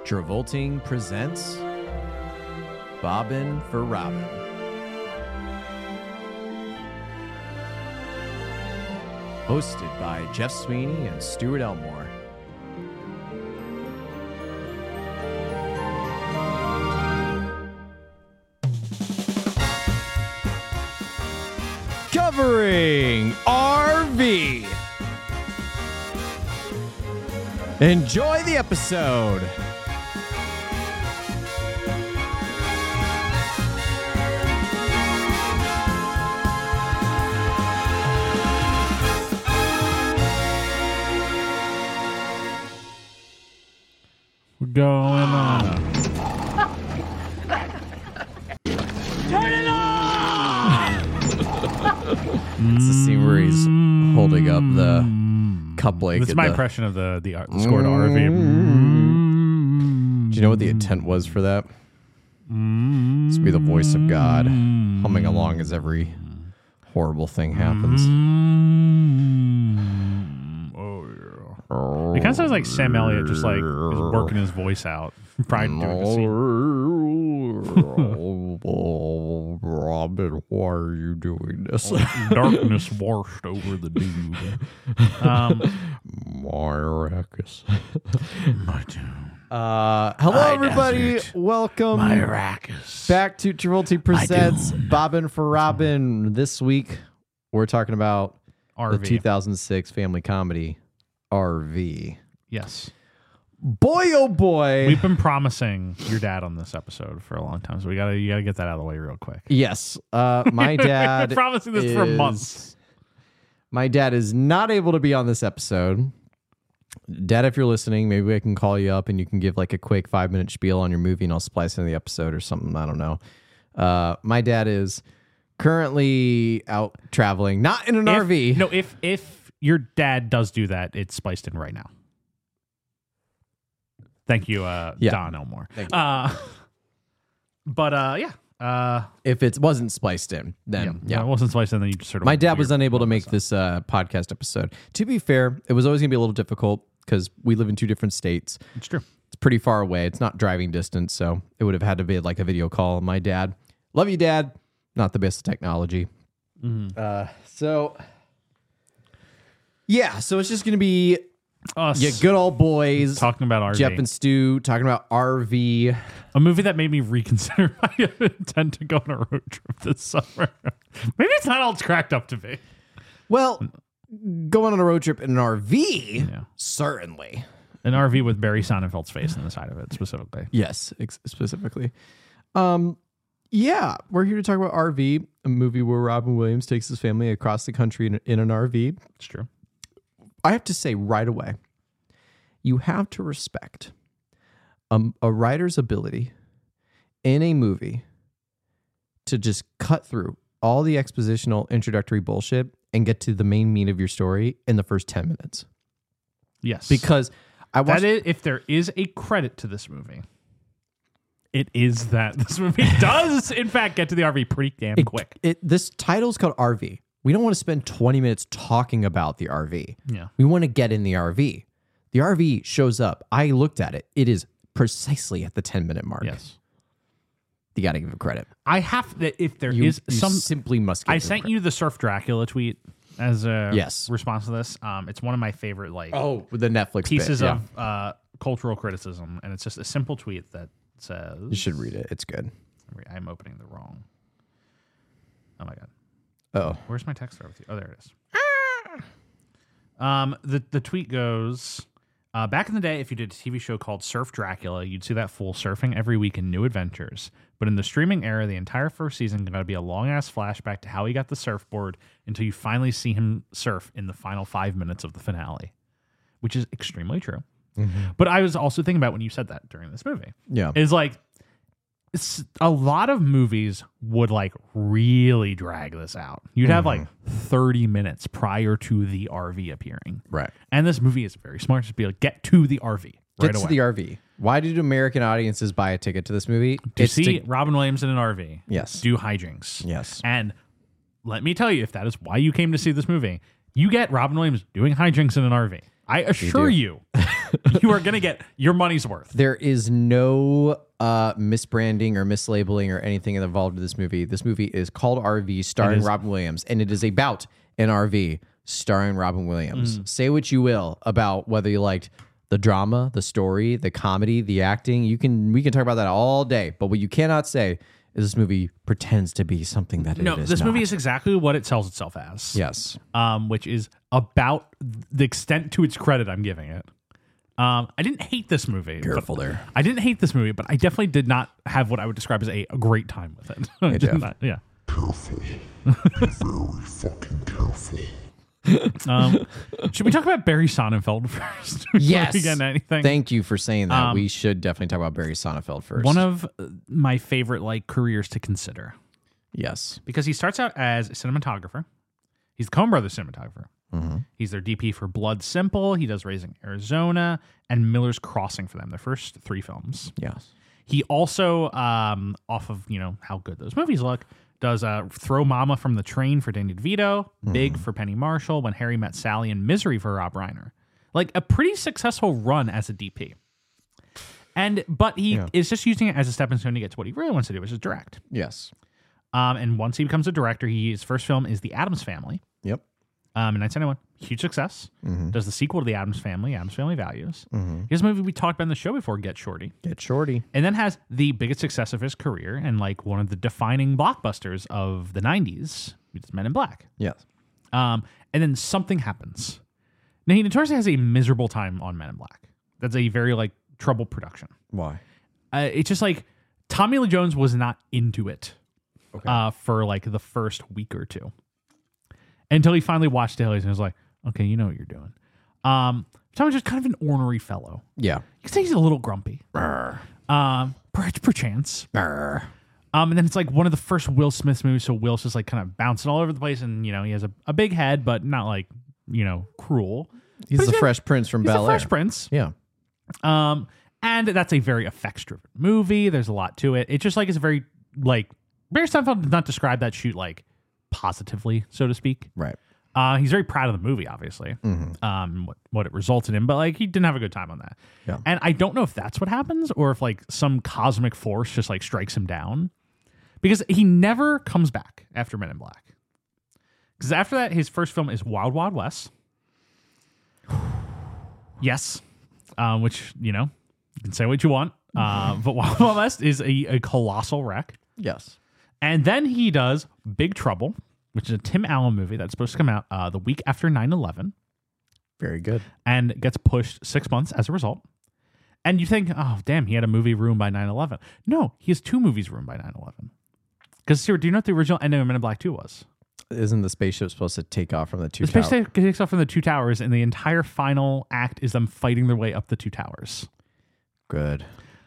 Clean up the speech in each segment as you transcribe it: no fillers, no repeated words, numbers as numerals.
Travolting presents Bobbin for Robin. Hosted by Jeff Sweeney and Stuart Elmore. Covering RV. Enjoy the episode. We're going on. Turn it on! It's the scene where he's holding up the cup lake. That's my impression of the score to RV. Do you know what the intent was for that? It's to be the voice of God humming along as every horrible thing happens. Oh, yeah. It kind of sounds like Sam Elliott just like is working his voice out prior to doing the scene. Robin, why are you doing this? Darkness washed over the dude. Maracus. My tune. Hello, My everybody. desert. Welcome Maracus. back to Travolting Presents Doom. Bobbin for Robin. This week, we're talking about RV. the 2006 family comedy RV. Yes. Boy, oh boy. We've been promising your dad on this episode for a long time, so you gotta get that out of the way real quick. Yes. My dad. We've been promising this for months. My dad is not able to be on this episode. Dad, if you're listening, maybe I can call you up and you can give like a quick 5-minute spiel on your movie and I'll splice into the episode or something. I don't know. My dad is currently out traveling, not in an RV. No, if your dad does do that, it's spliced in right now. Thank you, Don Elmore. Thank you. Yeah. If it wasn't spliced in, then yeah. It wasn't spliced in, then you just sort of. My dad was unable to make this podcast episode. To be fair, it was always going to be a little difficult because we live in two different states. It's true. It's pretty far away. It's not driving distance, so it would have had to be like a video call. My dad, love you, Dad. Not the best technology. Mm-hmm. So it's just going to be Us good old boys talking about RV. Jeff and Stu talking about RV. A movie that made me reconsider my intent to go on a road trip this summer. Maybe it's not all it's cracked up to be. Well, going on a road trip in an RV, Yeah. certainly. An RV with Barry Sonnenfeld's face on the side of it, specifically. Yes, specifically. Yeah, we're here to talk about RV, a movie where Robin Williams takes his family across the country in an RV. It's true. I have to say right away, you have to respect a writer's ability in a movie to just cut through all the expositional introductory bullshit and get to the main meat of your story in the first 10 minutes. Yes. Because I watched... That is, if there is a credit to this movie, it is that this movie does, in fact, get to the RV pretty damn quick. This title's called RV. We don't want to spend 20 minutes talking about the RV. Yeah. We want to get in the RV. The RV shows up. I looked at it. It is precisely at the 10-minute mark. Yes. You got to give it credit. I have that if there You is some simply must give I it sent credit. you the Surf Dracula tweet as a Yes. response to this. It's one of my favorite with the Netflix pieces bit, yeah. of cultural criticism, and it's just a simple tweet that says You should read it. It's good. I'm opening the wrong. Oh my god. Oh. Where's my text there with you? Oh, there it is. The tweet goes, back in the day, if you did a TV show called Surf Dracula, you'd see that fool surfing every week in new adventures. But in the streaming era, the entire first season got to be a long-ass flashback to how he got the surfboard until you finally see him surf in the final 5 minutes of the finale, which is extremely true. Mm-hmm. But I was also thinking about when you said that during this movie. Yeah. Is like, a lot of movies would like really drag this out. You'd have like 30 minutes prior to the RV appearing. Right. And this movie is very smart. Just be like, get to the RV right Get away. to the RV. Why did American audiences buy a ticket to this movie? to see Robin Williams in an RV. Yes. Do hijinks. Yes. And let me tell you, if that is why you came to see this movie, you get Robin Williams doing hijinks in an RV. I assure you, you are going to get your money's worth. There is no misbranding or mislabeling or anything involved in this movie. This movie is called RV, starring Robin Williams, and it is about an RV starring Robin Williams. Say what you will about whether you liked the drama, the story, the comedy, the acting. We can talk about that all day. But what you cannot say is this movie pretends to be something that it is this not. movie is exactly what it sells itself as. Yes. Which is about the extent to its credit I'm giving it. I didn't hate this movie. Careful there. I didn't hate this movie, but I definitely did not have what I would describe as a great time with it. Hey, Jeff. Yeah. Careful. Be very fucking careful. Should we talk about Barry Sonnenfeld first? Yes. Again, anything? Thank you for saying that. We should definitely talk about Barry Sonnenfeld first. One of my favorite careers to consider. Yes. Because he starts out as a cinematographer. He's the Coen Brothers cinematographer. He's their DP for Blood Simple. He does Raising Arizona and Miller's Crossing for them, their first 3 films. Yes. He also, off of how good those movies look, does Throw Mama from the Train for Danny DeVito, Big for Penny Marshall, When Harry Met Sally, and Misery for Rob Reiner. Like a pretty successful run as a DP. But he is just using it as a stepping stone to get to what he really wants to do, which is direct. Yes. And once he becomes a director, his first film is The Addams Family. Yep. In 1991, huge success. Does the sequel to The Addams Family Values. Here's a movie we talked about in the show before, Get Shorty. Get Shorty. And then has the biggest success of his career and one of the defining blockbusters of the 90s, which is Men in Black. Yes. And then something happens. Now, he notoriously has a miserable time on Men in Black. That's a very troubled production. Why? It's just Tommy Lee Jones was not into it for the first week or two. Until he finally watched Dailies and was like, okay, you know what you're doing. Tommy's just kind of an ornery fellow. Yeah. You can say he's a little grumpy. Perchance. And then it's one of the first Will Smith movies, so Will's just kind of bouncing all over the place, and he has a big head, but not cruel. He's the Fresh Prince from Bel Air. Fresh Prince. Yeah. And that's a very effects-driven movie. There's a lot to it. It just is a very Barry Sonnenfeld did not describe that shoot positively, so to speak. Right. He's very proud of the movie, obviously, what it resulted in, but he didn't have a good time on that. Yeah. And I don't know if that's what happens or if some cosmic force just strikes him down, because he never comes back after Men in Black. Because after that, his first film is Wild Wild West. Yes. Which, you can say what you want, but Wild Wild West is a colossal wreck. Yes. And then he does Big Trouble, which is a Tim Allen movie that's supposed to come out the week after 9/11. Very good. And gets pushed 6 months as a result. And you think, oh, damn, he had a movie ruined by 9/11. No, he has 2 movies ruined by 9/11. Because, do you know what the original ending of Men in Black 2 was? Isn't the spaceship supposed to take off from the two towers? The spaceship takes off from the 2 towers, and the entire final act is them fighting their way up the 2 towers. Good.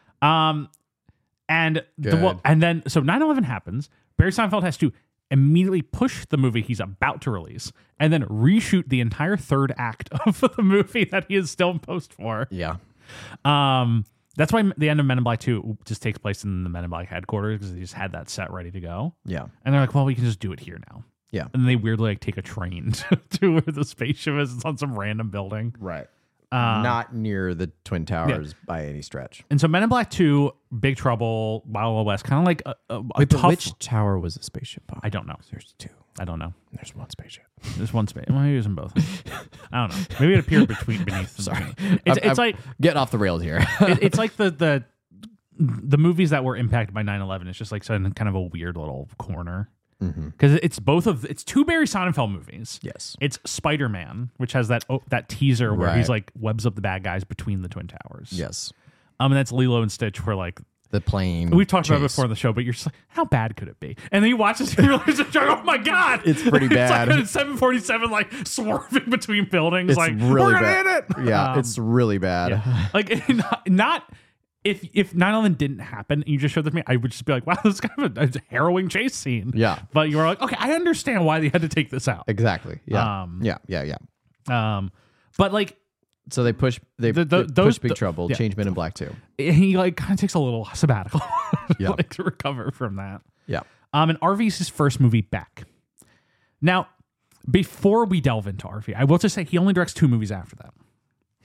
And then 9/11 happens. Barry Sonnenfeld has to immediately push the movie he's about to release and then reshoot the entire 3rd act of the movie that he is still in post for. Yeah. That's why the end of Men in Black 2 just takes place in the Men in Black headquarters, because they just had that set ready to go. Yeah. And they're like, well, we can just do it here now. Yeah. And they weirdly take a train to where the spaceship is. It's on some random building. Right. Not near the Twin Towers by any stretch. And so Men in Black 2, Big Trouble, Wild Wild West, kind of a tough... Which tower was the spaceship on? I don't know. There's 2. I don't know. There's 1 spaceship. There's 1 space. Well, maybe using both. I don't know. Maybe it appeared beneath. Sorry. It's I'm getting off the rails here. It's like the movies that were impacted by 9/11. It's just kind of a weird little corner. Because it's 2 Barry Sonnenfeld movies. Yes. It's Spider-Man, which has that teaser where Right. he's webs up the bad guys between the Twin Towers. Yes. And that's Lilo and Stitch, where the plane. we've talked about it chase. before in the show, but you're just how bad could it be? And then you watch this and you realize, oh my God. It's pretty bad. It's 747 swerving between buildings. It's we're really gonna bad. hit it. Yeah, it's really bad. Yeah. Not if 9/11 didn't happen and you just showed this to me, I would just be like, wow, this is kind of a harrowing chase scene. Yeah. But you were like, okay, I understand why they had to take this out. Exactly. Yeah. Yeah. But So they push Big Trouble, change Men in Black 2. he kind of takes a little sabbatical Yeah. to recover from that. Yeah. And RV's his first movie back. Now, before we delve into RV, I will just say he only directs 2 movies after that.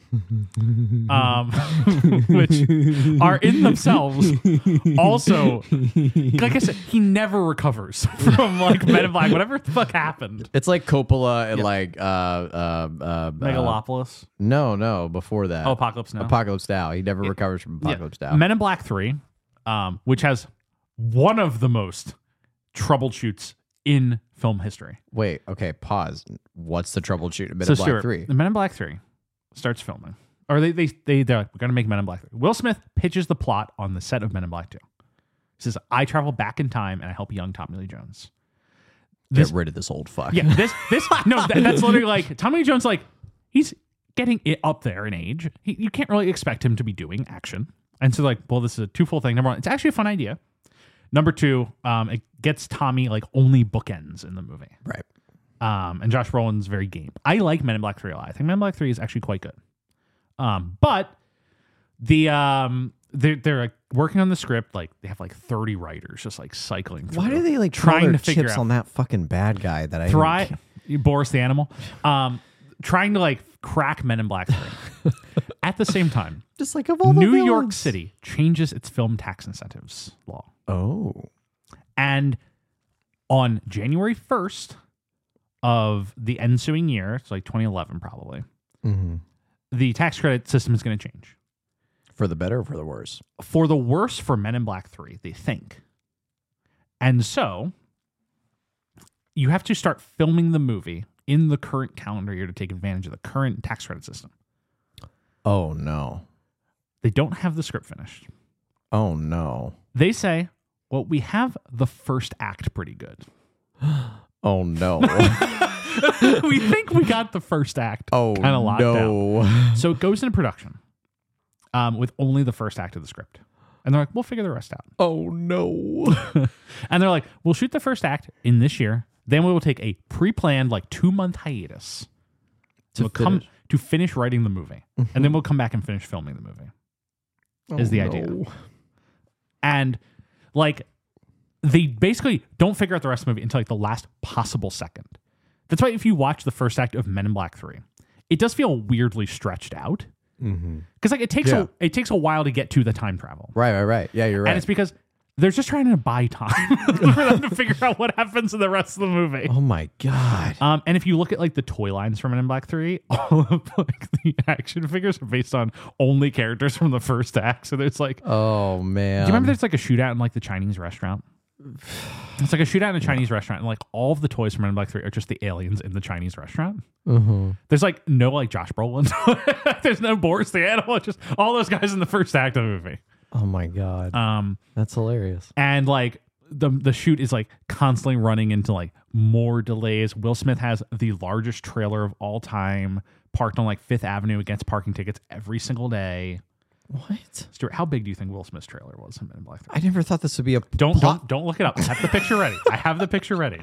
which are in themselves also, like I said, he never recovers from like Men in Black, whatever the fuck happened. It's like Coppola and like Megalopolis. no, before that. Oh, Apocalypse Now. Apocalypse Now. He never recovers from Apocalypse Now. Men in Black 3, which has one of the most troubleshoots in film history. Wait, okay, pause. What's the troubleshoot in Men So in Black Stuart, 3? the Men in Black 3 starts filming. Or they're like, we're going to make Men in Black 3. Will Smith pitches the plot on the set of Men in Black 2. He says, I travel back in time and I help young Tommy Lee Jones. Get rid of this old fuck. Yeah, that's literally like Tommy Lee Jones, like, he's getting it up there in age. You can't really expect him to be doing action. And so, like, well, this is a twofold thing. Number one, it's actually a fun idea. Number two, it gets Tommy, like, only bookends in the movie. Right. And Josh Brolin's very game. I like Men in Black 3 a lot. I think Men in Black 3 is actually quite good. But they're like working on the script, like they have like 30 writers just like cycling through. Why do they like trying to figure figure out on that fucking bad guy that I Boris the Animal, trying to like crack Men in Black 3. At the same time, just like of all the New York villains. City changes its film tax incentives law. Oh. And on January 1st of the ensuing year, it's like 2011 probably, the tax credit system is going to change. For the better or for the worse? For the worse for Men in Black 3, they think. And so you have to start filming the movie in the current calendar year to take advantage of the current tax credit system. Oh, no. They don't have the script finished. Oh, no. They say, well, we have the first act pretty good. Oh, no. We think we got the first act Oh, kind of locked no. down. So it goes into production with only the first act of the script. And they're like, we'll figure the rest out. Oh, no. And they're like, we'll shoot the first act in this year. Then we will take a pre-planned like 2-month hiatus to finish writing the movie. And then we'll come back and finish filming the movie. Is the idea. And like they basically don't figure out the rest of the movie until like the last possible second. That's why if you watch the first act of Men in Black 3, it does feel weirdly stretched out. Because like it takes a while to get to the time travel. Right. Yeah, you're right. And it's because they're just trying to buy time for them to figure out what happens in the rest of the movie. Oh my God. And if you look at like the toy lines from Men in Black 3, all of like the action figures are based on only characters from the first act. So there's like, Oh, man. do you remember there's like a shootout in like the Chinese restaurant? It's like a shootout in a Chinese restaurant, and like all of the toys from Men in Black 3 are just the aliens in the Chinese restaurant. There's like no like Josh Brolin. There's no Boris the Animal. It's just all those guys in the first act of the movie. Oh my God. That's hilarious. And like the shoot is like constantly running into like more delays. Will Smith has the largest trailer of all time parked on like Fifth Avenue against parking tickets every single day. What? Stuart, how big do you think Will Smith's trailer was in Men in Black 3? I never thought this would be a Don't look it up. I have the picture ready. I have the picture ready.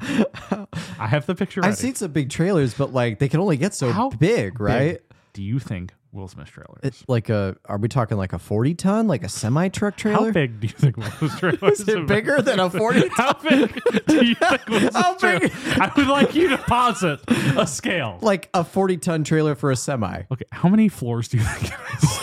I've seen some big trailers, but like they can only get so How big, right? big do you think Will Smith's trailer is? It's like are we talking like a 40-ton, like a semi-truck trailer? How big do you think Will Smith's trailer is? Is it bigger than a 40-ton? How big do you think Will Smith's How trailer? big? I would like you to posit a scale. Like a 40-ton trailer for a semi. Okay, how many floors do you think it is?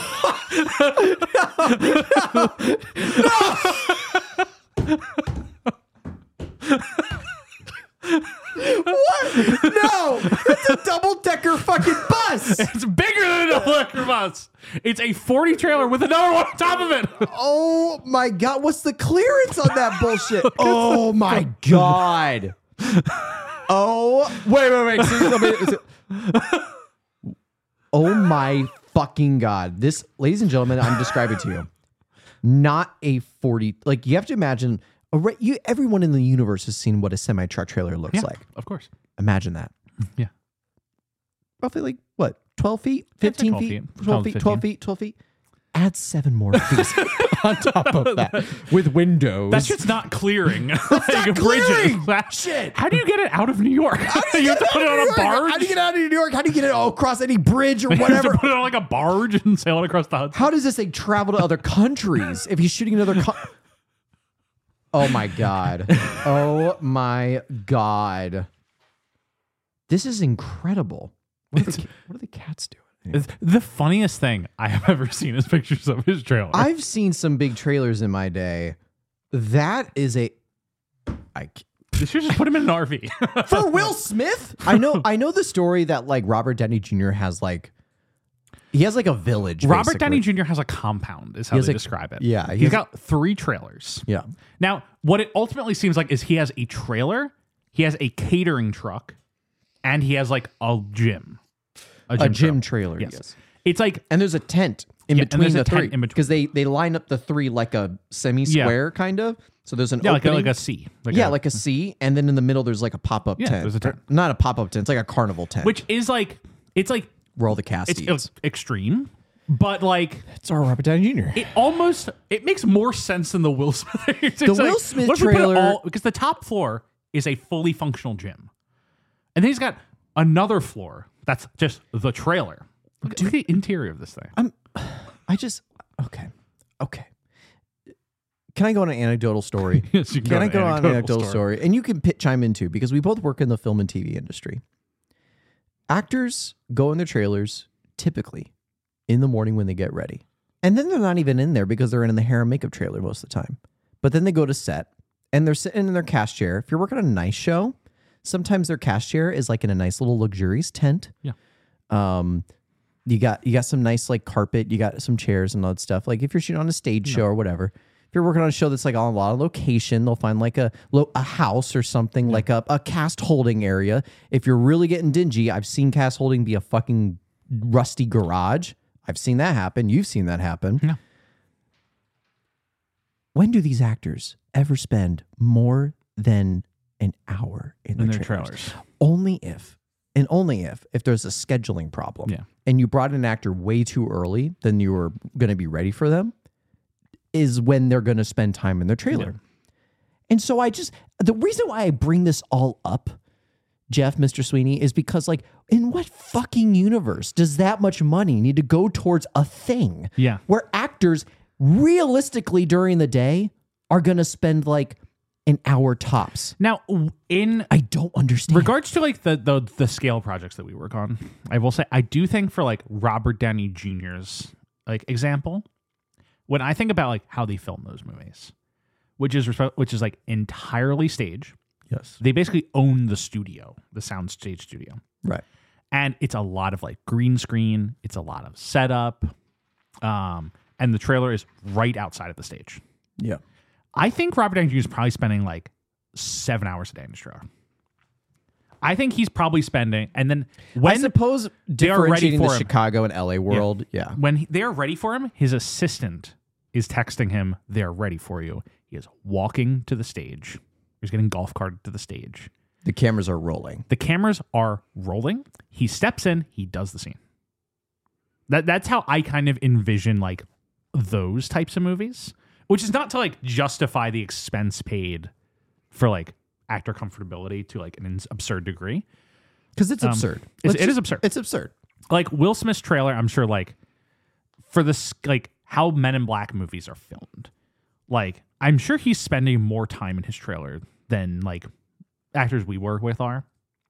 What? No! It's a double-decker fucking bus! It's bigger than a double-decker bus. It's a 40 trailer with another one on top of it. Oh my God, what's the clearance on that bullshit? Oh my God. Oh, wait. Oh my fucking God. This, ladies and gentlemen, I'm describing to you. Not a 40, like you have to imagine, everyone in the universe has seen what a semi-truck trailer looks like. Of course. Imagine that. Yeah. Roughly like, what, 12 feet? 15 12 feet? feet. 12 feet? 12 feet? 12 feet? Add 7 more feet on top of that with windows. That shit's not clearing. That's not clearing. Shit. How do you get it out of New York? How do you have to put it on a barge? How do you get out of New York? How do you get it all across any bridge or You have to whatever? put it on like a barge and sail it across the Hudson. How does this thing travel to other countries if he's shooting another Oh my God. Oh my God. This is incredible. What are the cats doing? The funniest thing I have ever seen is pictures of his trailer. I've seen some big trailers in my day. That is They should just put him in an RV. for Will Smith. I know the story that like Robert Downey Jr. has like he has like a village. Robert basically. Downey Jr. has a compound, is how has they a- describe it. yeah, he He's has got 3 trailers. Yeah. Now, what it ultimately seems like is he has a trailer, he has a catering truck, and he has like a gym. A gym trailer. trailer. Yes. Yes. It's like And there's a tent in Yeah, and between there's a the tent 3 in between. because they line up the 3 like a semi-square kind of. So there's an opening. like a C. Like a C, and then in the middle there's like a pop-up Yeah, tent. there's a tent. Not a pop-up tent. It's like a carnival tent. which is like it's like where all the cast it's eats. extreme, but like It's our Robert Downey Jr. it makes more sense than the Will Smith. The Will Smith what if we put it trailer- because the top floor is a fully functional gym, and then he's got another floor that's just the trailer. Look at the interior of this thing. Okay. Can I go on an anecdotal story? Yes, you can Can go I on go an on an anecdotal anecdotal story? And you can chime in too, because we both work in the film and TV industry. Actors go in their trailers typically in the morning when they get ready. And then they're not even in there because they're in the hair and makeup trailer most of the time. But then they go to set and they're sitting in their cast chair. If you're working on a nice show, sometimes their cast chair is like in a nice little luxurious tent. Yeah. You got some nice like carpet, you got some chairs and all that stuff. Like if you're shooting on a stage show or whatever, if you're working on a show that's like on a lot of location, they'll find like a house or something, like a cast holding area. If you're really getting dingy, I've seen cast holding be a fucking rusty garage. I've seen that happen. You've seen that happen. Yeah. When do these actors ever spend more than an hour in their trailers? Only if there's a scheduling problem. Yeah. And you brought an actor way too early than you were going to be ready for them, is when they're going to spend time in their trailer. Yeah. And so the reason why I bring this all up, Jeff, Mr. Sweeney, is because like, in what fucking universe does that much money need to go towards a thing Yeah. where actors realistically during the day are going to spend like an hour tops? Now, in I don't understand. regards to like the scale projects that we work on, I will say I do think for like Robert Downey Jr.'s like example, when I think about like how they film those movies, which is like entirely stage. Yes. They basically own the studio, the soundstage studio. Right. And it's a lot of like green screen, it's a lot of setup. And the trailer is right outside of the stage. Yeah. I think Robert Downey Jr. is probably spending like 7 hours a day in his trailer. I think he's probably spending, and then when I suppose they are ready differentiating for the him. Chicago and LA world, yeah. when they are ready for him, his assistant is texting him, "They're ready for you." He is walking to the stage. He's getting golf carted to the stage. The cameras are rolling. The cameras are rolling. He steps in. He does the scene. That's how I kind of envision like those types of movies, which is not to like justify the expense paid for like actor comfortability to like an absurd degree. Because it's absurd. It is absurd. It's absurd. Like Will Smith's trailer, I'm sure like for this, like how Men in Black movies are filmed, like I'm sure he's spending more time in his trailer than like actors we work with are.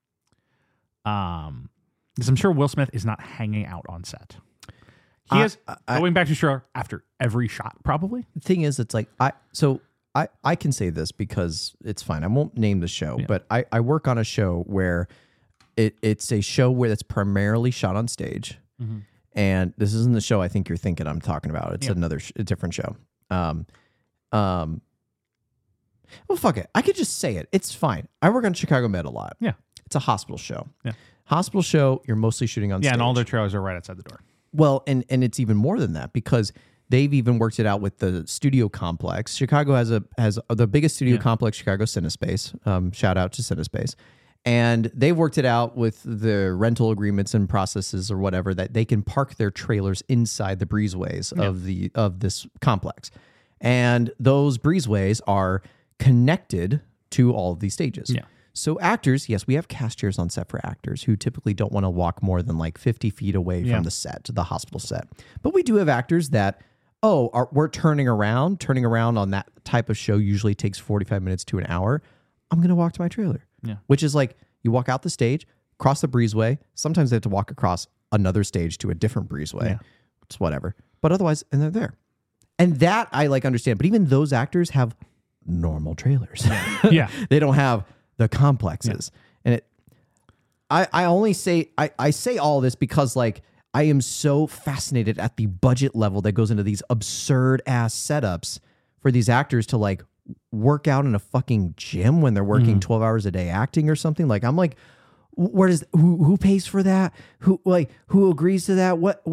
Because I'm sure Will Smith is not hanging out on set. He is going back to his trailer after every shot, probably. The thing is, it's like I can say this because it's fine. I won't name the show, but I work on a show where it's a show where it's primarily shot on stage. Mm-hmm. And this isn't the show I think you're thinking I'm talking about. It's a different show. Well, fuck it. I could just say it. It's fine. I work on Chicago Med a lot. Yeah. It's a hospital show. Yeah. Hospital show, you're mostly shooting on stage. Yeah, and all their trailers are right outside the door. Well, and it's even more than that because they've even worked it out with the studio complex. Chicago has the biggest studio complex, Chicago Cinespace. Shout out to Cinespace. And they've worked it out with the rental agreements and processes or whatever that they can park their trailers inside the breezeways of this complex. And those breezeways are connected to all of these stages. Yeah. So actors, yes, we have cast chairs on set for actors who typically don't want to walk more than like 50 feet away from the set, the hospital set. But we do have actors that, we're turning around. Turning around on that type of show usually takes 45 minutes to an hour. I'm going to walk to my trailer. Yeah. Which is like you walk out the stage, cross the breezeway. Sometimes they have to walk across another stage to a different breezeway. Yeah. It's whatever. But otherwise, and they're there. And that I like understand. But even those actors have normal trailers. Yeah. They don't have the complexes. And I only say, I say all this because like, I am so fascinated at the budget level that goes into these absurd ass setups for these actors to like work out in a fucking gym when they're working 12 hours a day acting or something. Like, I'm like, where does who pays for that? Who agrees to that? What?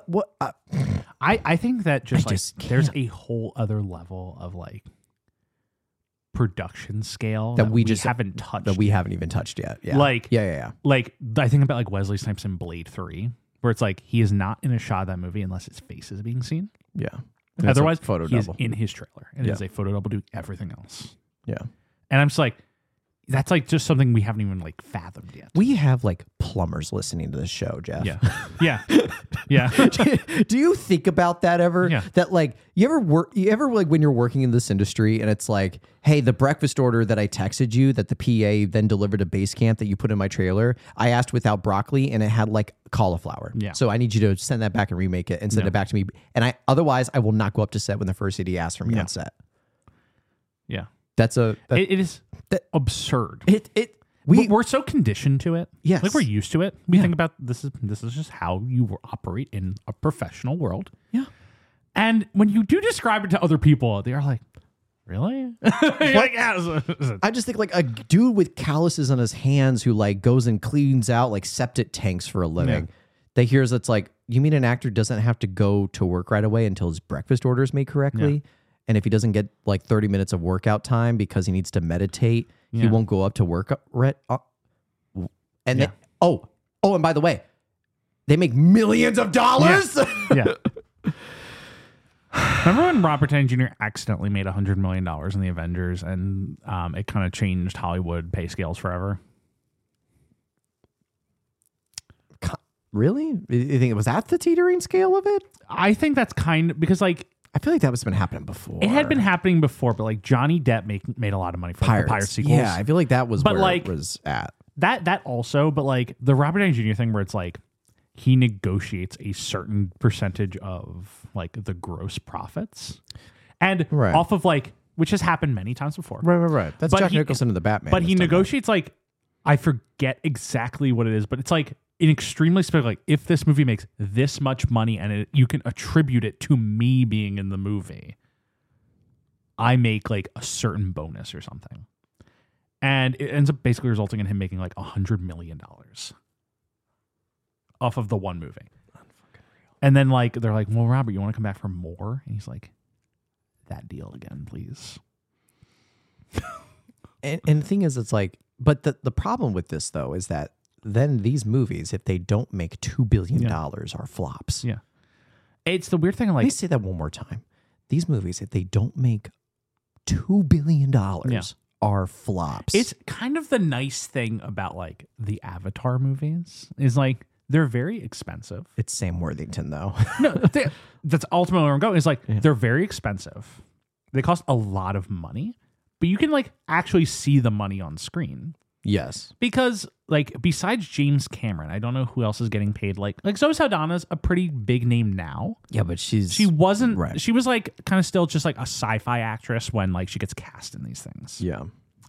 I think that just there's can't. a whole other level of like production scale That we just haven't touched. That we haven't even touched yet. Yeah. Like, yeah. Like, I think about like Wesley Snipes in Blade 3, where it's like he is not in a shot of that movie unless his face is being seen. Yeah. And Otherwise, it's a photo he is double. in his trailer, and it is a photo double doing everything else. Yeah. And I'm just like, that's like just something we haven't even like fathomed yet. We have like plumbers listening to this show, Jeff. Yeah. Yeah. Do you think about that ever? Yeah. That like you ever like when you're working in this industry and it's like, hey, the breakfast order that I texted you that the PA then delivered to base camp that you put in my trailer, I asked without broccoli and it had like cauliflower. Yeah. So I need you to send that back and remake it and send it back to me. And otherwise I will not go up to set when the first AD asks for me on set. Yeah. It is absurd. We're so conditioned to it. Yes. Like we're used to it. We think about this is just how you operate in a professional world. Yeah. And when you do describe it to other people, they are like, really? You're like, yeah. I just think like a dude with calluses on his hands who like goes and cleans out like septic tanks for a living. Yeah. They hears it's like, you mean an actor doesn't have to go to work right away until his breakfast order is made correctly? Yeah. And if he doesn't get like 30 minutes of workout time because he needs to meditate, he Yeah. won't go up to work. And Yeah. and by the way, they make millions of dollars. Yeah. Remember when Robert Downey Jr. accidentally made $100 million in the Avengers and it kind of changed Hollywood pay scales forever? Really? You think it was at the teetering scale of it? I think that's kind of because like I feel like that was been happening before. it had been happening before, but like Johnny Depp made a lot of money from the Pirate sequels. Yeah, I feel like that was But, where like, it was at. That also, but like the Robert Downey Jr. thing where it's like he negotiates a certain percentage of like the gross profits. And Right. off of like, which has happened many times before. Right. That's But Jack he- Nicholson in the Batman. But he has done that. negotiates like, I forget exactly what it is, but it's like an extremely specific, like if this movie makes this much money and you can attribute it to me being in the movie, I make like a certain bonus or something. And it ends up basically resulting in him making like $100 million off of the one movie. And then like, they're like, well, Robert, you want to come back for more? And he's like, that deal again, please. And the thing is, it's like, but the problem with this though is that then these movies, if they don't make $2 billion, are flops. Yeah. It's the weird thing. Let Like, me say that one more time. These movies, if they don't make $2 billion, are flops. it's kind of the nice thing about like the Avatar movies is like they're very expensive. It's Sam Worthington though. No, that's ultimately where I'm going. Is like they're very expensive. They cost a lot of money, but you can like actually see the money on screen Yes. because like besides James Cameron, I don't know who else is getting paid. Like Zoe Saldana's a pretty big name now. Yeah, but She wasn't. Right. She was like kind of still just like a sci-fi actress when like she gets cast in these things. Yeah.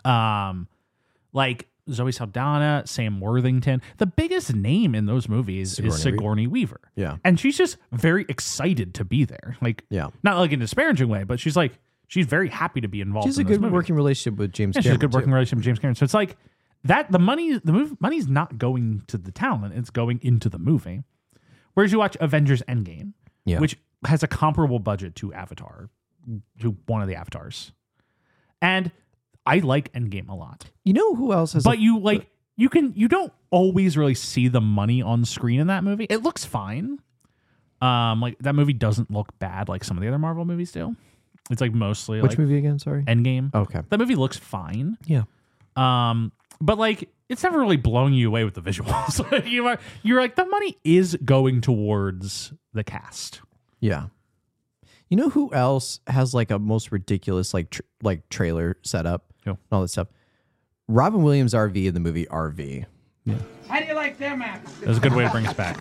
Like Zoe Saldana, Sam Worthington. The biggest name in those movies is Sigourney Weaver. Yeah. And she's just very excited to be there. Like, Yeah. not like in a disparaging way, but she's very happy to be involved. She's a in this good movie. working relationship with James Yeah, Cameron. she's a good working too. relationship with James Cameron. So it's like that money's not going to the talent, it's going into the movie. Whereas you watch Avengers Endgame, Yeah. which has a comparable budget to Avatar, to one of the Avatars. And I like Endgame a lot. You know who else has But you don't always really see the money on screen in that movie. It looks fine. Like that movie doesn't look bad like some of the other Marvel movies do. It's like mostly which like movie again? Sorry. Endgame. Okay. That movie looks fine. Yeah. But like it's never really blowing you away with the visuals. Like, you're like the money is going towards the cast. Yeah. You know who else has like a most ridiculous like trailer setup Who? and all this stuff? Robin Williams RV in the movie RV. How do you like them apples? That's a good way to bring us back.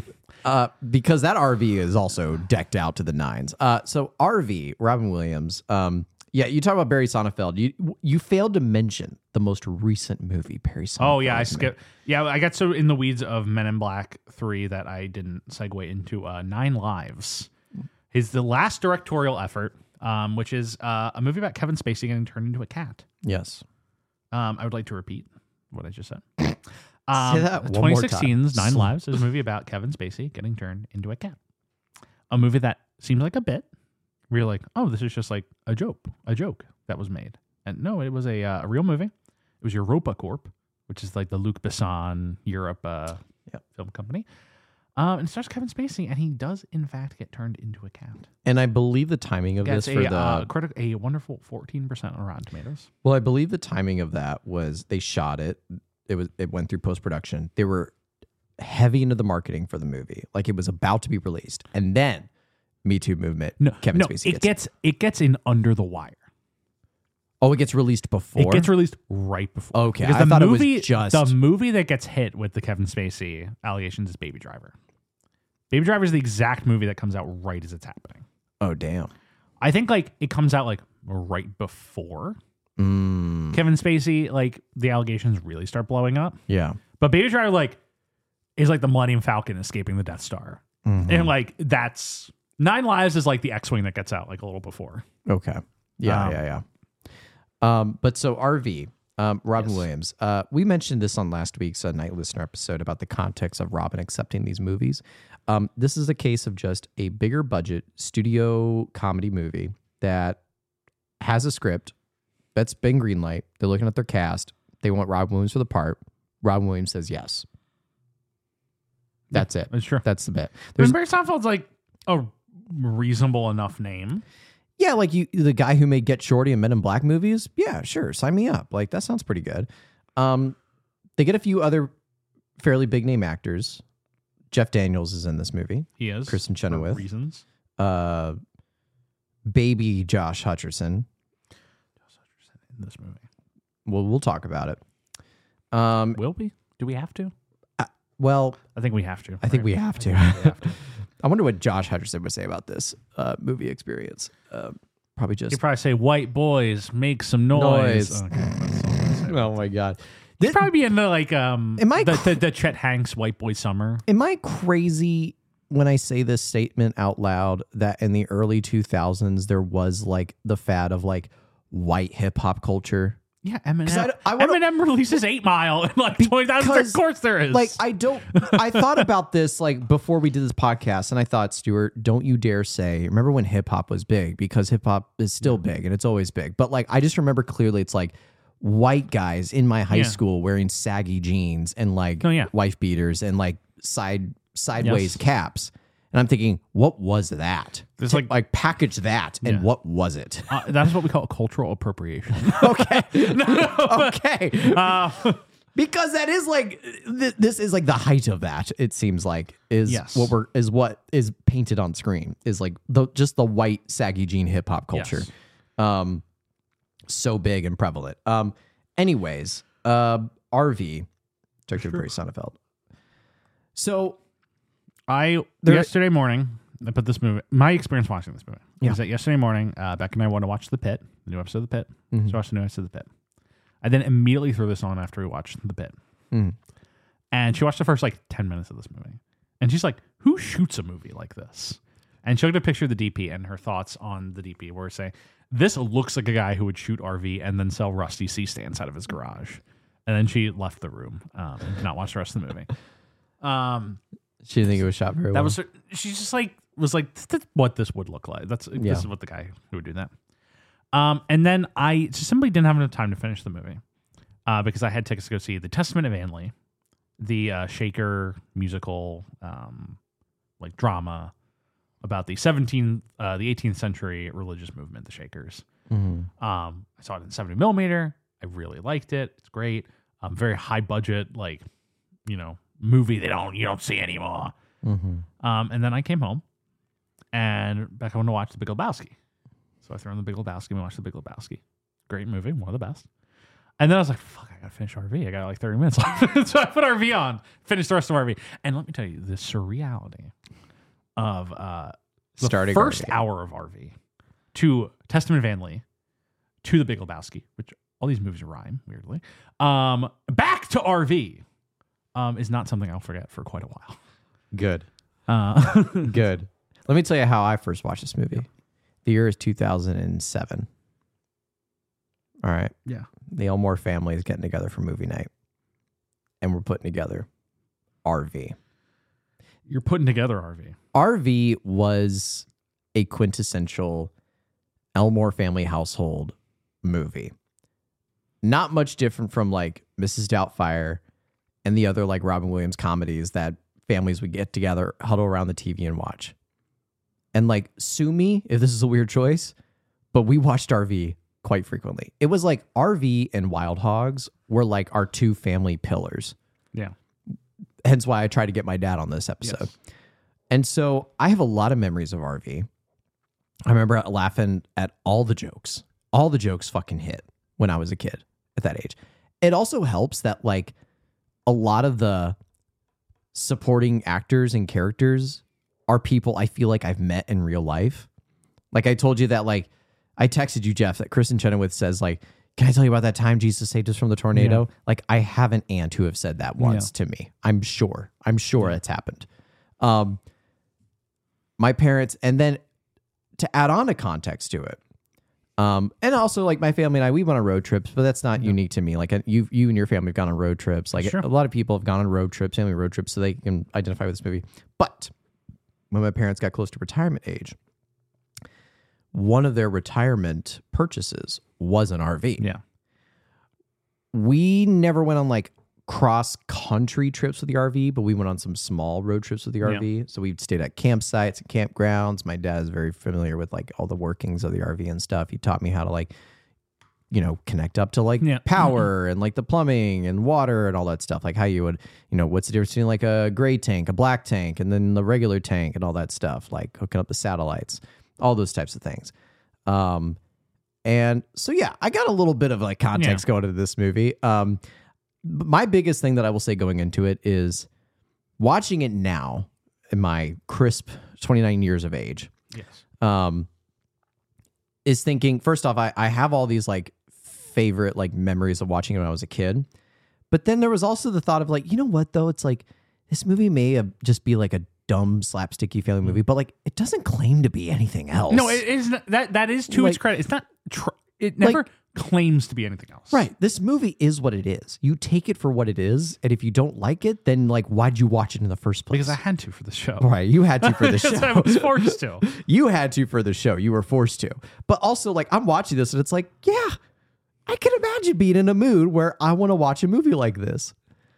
Because that RV is also decked out to the nines. So RV, Robin Williams. Yeah, you talk about Barry Sonnenfeld. You failed to mention the most recent movie, Barry Sonnenfeld. Oh yeah, I skipped. Yeah, I got so in the weeds of Men in Black 3 that I didn't segue into 9 Lives. Is the last directorial effort, which is a movie about Kevin Spacey getting turned into a cat. Yes. I would like to repeat what I just said. Say that one more time. 2016's 9 Lives is a movie about Kevin Spacey getting turned into a cat. A movie that seems like a bit. We're like, oh, this is just like a joke that was made. And no, it was a real movie. It was Europa Corp, which is like the Luc Besson Europe film company. And it stars Kevin Spacey, and he does in fact get turned into a cat. And I believe the timing of this for a wonderful 14% on Rotten Tomatoes. Well, I believe the timing of that was they shot it. It went through post-production. They were heavy into the marketing for the movie, like it was about to be released, and then Me Too movement. Kevin Spacey it gets in under the wire. Oh, it gets released before. It gets released right before. Okay, I thought it was just the movie that gets hit with the Kevin Spacey allegations is Baby Driver. Baby Driver is the exact movie that comes out right as it's happening. Oh damn! I think like it comes out like right before Kevin Spacey, like the allegations really start blowing up. Yeah, but Baby Driver like is like the Millennium Falcon escaping the Death Star, and like that's 9 Lives is like the X-wing that gets out like a little before. Okay. Yeah. But so RV, Robin Williams. We mentioned this on last week's Night Listener episode about the context of Robin accepting these movies. This is a case of just a bigger budget studio comedy movie that has a script that's been greenlight. They're looking at their cast. They want Robin Williams for the part. Robin Williams says yes. That's it. That's true. That's the bit. Barry Sonnenfeld's like a reasonable enough name. Yeah, like the guy who made Get Shorty and Men in Black movies. Yeah, sure. Sign me up. Like, that sounds pretty good. They get a few other fairly big name actors. Jeff Daniels is in this movie. He is. Kristen Chenoweth. For reasons. Baby Josh Hutcherson. In this movie. Well, we'll talk about it. Will we? Do we have to? Well, I think we have to. I think we have to. I wonder what Josh Hutcherson would say about this movie experience. Probably just... He'd probably say, white boys, make some noise. Okay, oh, my God. He'd probably be into like the Chet Hanks White Boy Summer. Am I crazy when I say this statement out loud that in the early 2000s there was like the fad of like white hip hop culture? Yeah, Eminem. Eminem releases 8 Mile in like 20,000. Of course there is. Like, I thought about this like before we did this podcast, and I thought, Stuart, don't you dare say, remember when hip hop was big? Because hip hop is still big and it's always big. But like, I just remember clearly it's like white guys in my high school wearing saggy jeans and like wife beaters and like sideways caps. And I'm thinking, what was that? There's like package that, and what was it? That's what we call cultural appropriation. Okay, okay, because that is like this is like the height of that. It seems like is what is painted on screen is like just the white saggy jean hip hop culture, so big and prevalent. Anyways, RV, directed by Barry Sonnenfeld. So. Yesterday morning, I put this movie. My experience watching this movie was that yesterday morning, Beck and I wanted to watch The Pit, the new episode of The Pit. So I watched the new episode of The Pit. I then immediately threw this on after we watched The Pit. And she watched the first like 10 minutes of this movie. And she's like, who shoots a movie like this? And she looked at a picture of the DP, and her thoughts on the DP were saying, this looks like a guy who would shoot RV and then sell rusty C-stands out of his garage. And then she left the room and did not watch the rest of the movie. She didn't think it was shot very well. She just like was like, that's what this would look like. This is what the guy who would do that. And then I just simply didn't have enough time to finish the movie because I had tickets to go see The Testament of Anne Lee, the Shaker musical like drama about the 18th century religious movement, the Shakers. I saw it in 70 millimeter. I really liked it. It's great. Very high budget, like, movie you don't see anymore. And then I came home and Becca wanted to watch The Big Lebowski. So I threw on The Big Lebowski and we watched The Big Lebowski. Great movie, one of the best. And then I was like, fuck, I gotta finish RV. I got like 30 minutes left. So I put RV on, finished the rest of RV. And let me tell you, the surreality of the Starting first RV. hour of RV to Testament of Anne Lee to The Big Lebowski, which all these movies rhyme, weirdly. Back to RV is not something I'll forget for quite a while. Good. Uh, Good. Let me tell you how I first watched this movie. The year is 2007. All right. yeah. The Elmore family is getting together for movie night. And we're putting together RV. You're putting together RV. RV was a quintessential Elmore family household movie. Not much different from like Mrs. Doubtfire and the other like Robin Williams comedies that families would get together, huddle around the TV and watch. And like, sue me if this is a weird choice, but we watched RV quite frequently. It was like RV and Wild Hogs were like our two family pillars. Yeah. Hence why I tried to get my dad on this episode. Yes. And so I have a lot of memories of RV. I remember laughing at all the jokes. All the jokes fucking hit when I was a kid at that age. It also helps that like a lot of the supporting actors and characters are people I feel like I've met in real life. Like I told you that like I texted you, Jeff, that Kristen Chenoweth says like, can I tell you about that time Jesus saved us from the tornado? Yeah. Like I have an aunt who have said that once to me. I'm sure it's happened. My parents, and then to add on a context to it, and also like my family and I, we went on road trips, but that's not unique to me. Like you and your family have gone on road trips. Like Sure. a lot of people have gone on road trips, family road trips, so they can identify with this movie. But when my parents got close to retirement age, one of their retirement purchases was an RV. Yeah. We never went on like cross country trips with the RV, but we went on some small road trips with the RV. So we stayed at campsites and campgrounds. My dad is very familiar with like all the workings of the RV and stuff. He taught me how to like, you know, connect up to like power and like the plumbing and water and all that stuff. Like how you would, you know, what's the difference between like a gray tank, a black tank, and then the regular tank and all that stuff, like hooking up the satellites, all those types of things. And so, yeah, I got a little bit of like context going into this movie. My biggest thing that I will say going into it is watching it now in my crisp 29 years of age. Yes. Is thinking, first off, I have all these like favorite like memories of watching it when I was a kid. But then there was also the thought of like, you know what though? It's like this movie may have just be like a dumb slapsticky family movie, but like it doesn't claim to be anything else. No, it is not, that is to Like- its credit. It's not. It never claims to be anything else. Right. This movie is what it is. You take it for what it is, and if you don't like it, then like why'd you watch it in the first place? Because I had to for the show. Right, you had to for the show. Because I was forced to. You had to for the show. You were forced to. But also, like, I'm watching this and it's like, yeah, I can imagine being in a mood where I want to watch a movie like this.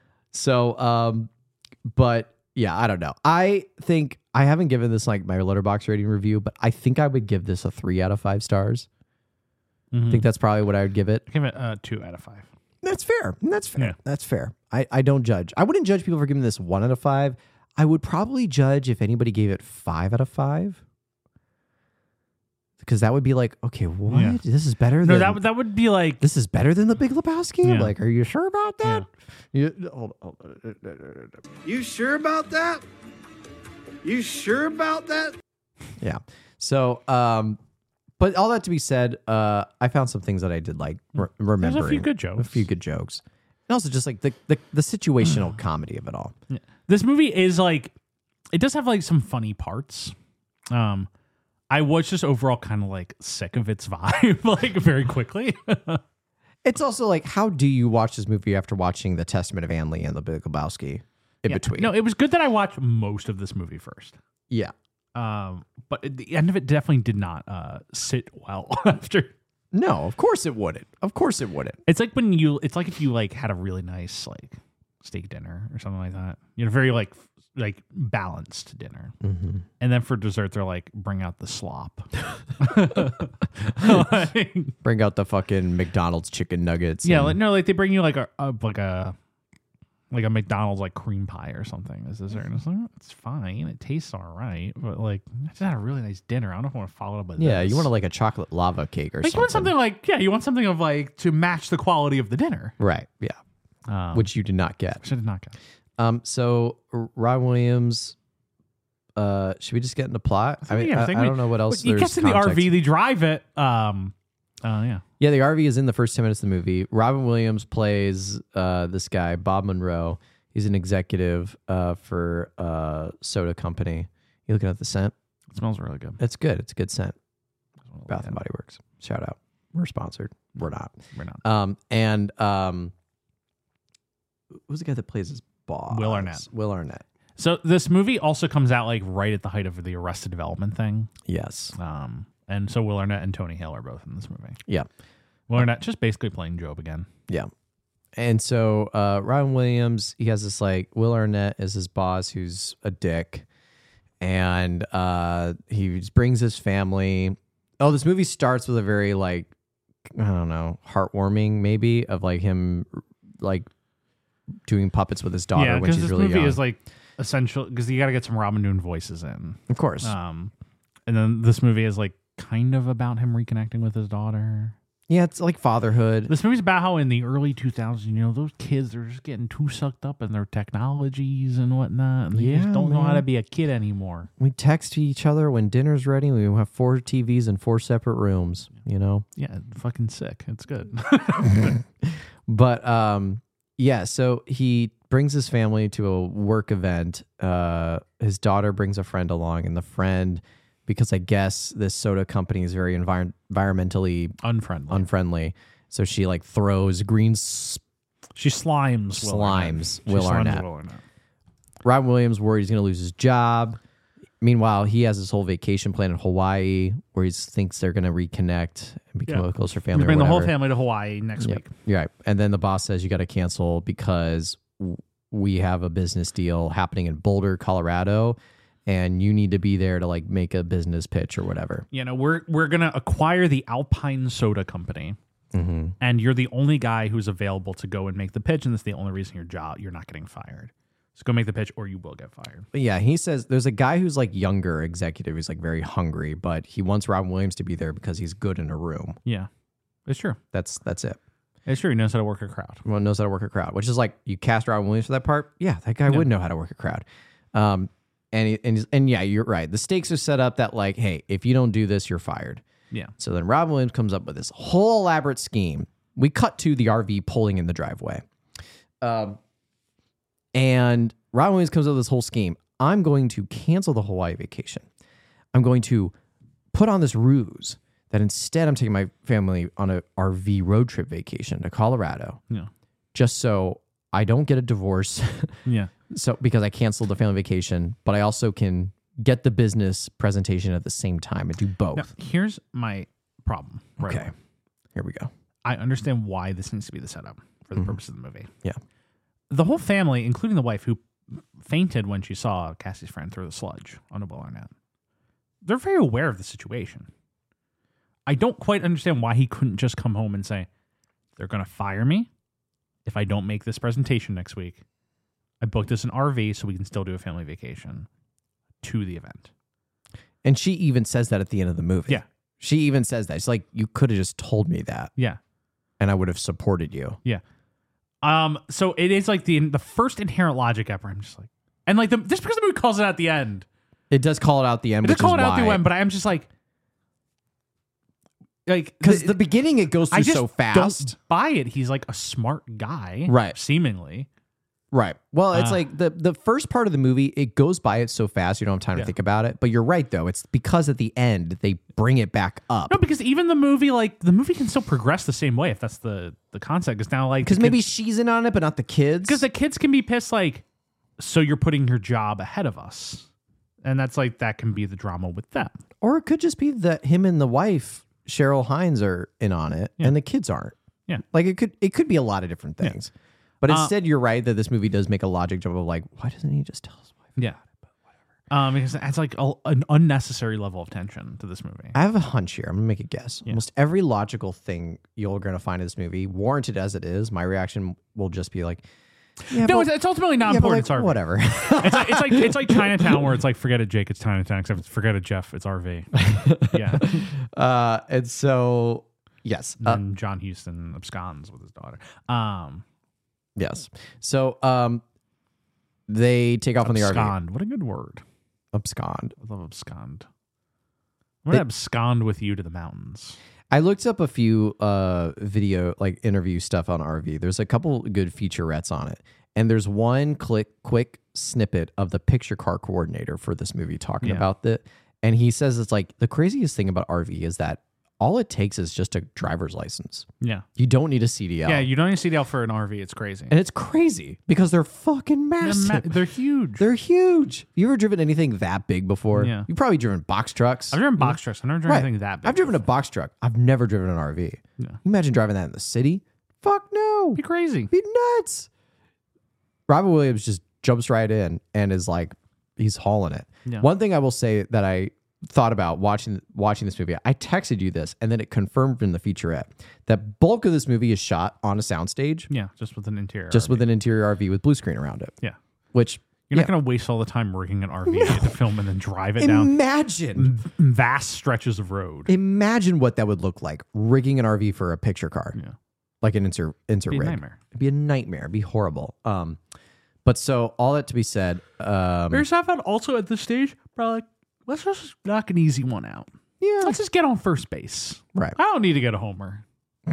So, but yeah, I don't know. I think I haven't given this like my Letterboxd rating review, but I think I would give this a 3 out of 5 stars. I think that's probably what I would give it. Give it 2 out of 5. That's fair. That's fair. Yeah. That's fair. I don't judge. I wouldn't judge people for giving this 1 out of 5. I would probably judge if anybody gave it 5 out of 5. Because that would be like, okay, what? Yeah. This is better No, than that would be like. this is better than The Big Lebowski? Yeah. Like, are you sure about that? Hold on. You sure about that? You sure about that? Yeah. So, but all that to be said, I found some things that I did like remembering. There's a few good jokes. A few good jokes. And also just like the situational comedy of it all. Yeah. This movie is like, it does have like some funny parts. I was just overall kind of like sick of its vibe, like very quickly. It's also like, how do you watch this movie after watching The Testament of Anne Lee and The Big Lebowski in between? No, it was good that I watched most of this movie first. Yeah. But at the end of it definitely did not sit well after. No, of course it wouldn't. Of course it wouldn't. It's like it's like if you like had a really nice like steak dinner or something like that. You know, very like balanced dinner. Mm-hmm. And then for dessert, they're like, bring out the slop. Bring out the fucking McDonald's chicken nuggets. Yeah, and- like, no, like they bring you like a like a McDonald's like cream pie or something as dessert. And it's like, it's fine. It tastes all right. But like, I just had a really nice dinner. I don't know if I want to follow it up with Yeah, this. you want like a chocolate lava cake or like something. you want something like, you want something of like to match the quality of the dinner. Right, yeah. Which you did not get. Which I did not get. So Ron Williams, should we just get into plot? I don't know what else He there's gets in the context. RV, they drive it. Yeah. Yeah, the RV is in the first 10 minutes of the movie. Robin Williams plays this guy, Bob Monroe. He's an executive for a soda company. You looking at the scent? It smells really good. It's good. It's a good scent. Bath and Body Works. Shout out. We're sponsored. We're not. We're not. Who's the guy that plays his boss? Will Arnett. Will Arnett. So this movie also comes out like right at the height of the Arrested Development thing. Yes. And so Will Arnett and Tony Hale are both in this movie. Yeah. Will Arnett just basically playing Job again. Yeah. And so Robin Williams, he has this like Will Arnett is his boss who's a dick. And he brings his family. Oh, this movie starts with a very like, I don't know, heartwarming maybe of like him like doing puppets with his daughter when she's this really movie young. is like essential because you got to get some Robin Hood voices in. Of course. And then this movie is like kind of about him reconnecting with his daughter. Yeah, it's like fatherhood. This movie's about how in the early 2000s, those kids are just getting too sucked up in their technologies and whatnot. And they just don't know how to be a kid anymore. We text each other when dinner's ready. We have 4 TVs in 4 separate rooms, Yeah, fucking sick. It's good. But yeah, so he brings his family to a work event. His daughter brings a friend along, and the friend, because I guess this soda company is very environmentally unfriendly, so she like throws green She slimes Will Arnett. Robin Williams worried he's going to lose his job. Meanwhile, he has this whole vacation plan in Hawaii where he thinks they're going to reconnect and become a closer family. Bring or the whole whatever. family to Hawaii next week. You're right. And then the boss says you got to cancel because we have a business deal happening in Boulder, Colorado, and you need to be there to like make a business pitch or whatever. We're gonna acquire the Alpine Soda Company, and you're the only guy who's available to go and make the pitch, and that's the only reason you're not getting fired. So go make the pitch, or you will get fired. But yeah, he says there's a guy who's like younger executive who's like very hungry, but he wants Robin Williams to be there because he's good in a room. Yeah, it's true. That's it. It's true. He knows how to work a crowd. Everyone knows how to work a crowd, which is like you cast Robin Williams for that part. Yeah, that guy would know how to work a crowd. And yeah, you're right. The stakes are set up that like, hey, if you don't do this, you're fired. Yeah. So then Robin Williams comes up with this whole elaborate scheme. We cut to the RV pulling in the driveway. And Robin Williams comes up with this whole scheme. I'm going to cancel the Hawaii vacation. I'm going to put on this ruse that instead I'm taking my family on a RV road trip vacation to Colorado. Yeah. Just so I don't get a divorce. Yeah. So because I canceled the family vacation, but I also can get the business presentation at the same time and do both. Now, here's my problem. Right Okay. away. Here we go. I understand why this needs to be the setup for the purpose of the movie. Yeah. The whole family, including the wife who fainted when she saw Cassie's friend throw the sludge on Will Arnett, they're very aware of the situation. I don't quite understand why he couldn't just come home and say, they're going to fire me if I don't make this presentation next week. I booked this in RV so we can still do a family vacation to the event. And she even says that at the end of the movie. Yeah. She even says that. She's like, you could have just told me that Yeah. and I would have supported you. Yeah. So it is like the first inherent logic ever. I'm just like, and like just because the movie calls it out at the end. It does call it out at the end, It which does call is it out at the why. end, but I am just like Because the beginning, it goes I through just so fast. don't buy it. He's like a smart guy, Right. Seemingly, Right. Well, it's like the first part of the movie, it goes by it so fast you don't have time to think about it. But you're right, though. It's because at the end, they bring it back up. no, because even the movie can still progress the same way if that's the concept. Because now, like, Because maybe she's in on it, but not the kids. because the kids can be pissed, like, so you're putting your job ahead of us, and that's like that can be the drama with them. Or it could just be that him and the wife, Cheryl Hines, are in on it, and the kids aren't. Yeah. Like it could be a lot of different things. But instead, you're right that this movie does make a logic jump of like, why doesn't he just tell his wife? Yeah. Because it adds like an unnecessary level of tension to this movie. I have a hunch here. I'm gonna make a guess. Almost every logical thing you're gonna find in this movie, warranted as it is, my reaction will just be like, Yeah, No, but- it's ultimately not yeah, but, important. like, It's RV. whatever. It's like Chinatown, where it's like, forget it, Jake, it's Chinatown. Except forget it, Jeff, it's RV. Yeah. And so yes, And John Huston absconds with his daughter. yes. So they take off on the RV. Abscond. What a good word. Abscond. I love abscond. I'm gonna abscond with you to the mountains. I looked up a few video like interview stuff on RV. There's a couple good featurettes on it. And there's one quick snippet of the picture car coordinator for this movie talking about that. And he says it's like the craziest thing about RV is that all it takes is just a driver's license. Yeah. You don't need a CDL. Yeah, you don't need a CDL for an RV. It's crazy. And it's crazy because they're fucking massive. They're huge. They're huge. You ever driven anything that big before? Yeah. You've probably driven box trucks. I've driven box trucks. I've never driven anything that big. I've driven a box truck. I've never driven an RV. Yeah. You imagine driving that in the city? Fuck no. Be crazy. Be nuts. Robin Williams just jumps right in and is like, he's hauling it. Yeah. One thing I will say that I thought about watching this movie, I texted you this, and then it confirmed in the featurette that bulk of this movie is shot on a soundstage, Yeah, just with an interior. just RV. with an interior RV with blue screen around it. Yeah. Which You're not going to waste all the time rigging an RV to film and then drive it down imagine vast stretches of road. imagine what that would look like rigging an RV for a picture car. Yeah. Like an insert Be a rig. nightmare. It'd be a nightmare. It'd be horrible. But so all that to be said, Barry Seinfeld also at this stage probably like, let's just knock an easy one out. yeah, Let's just get on first base. right. I don't need to get a homer.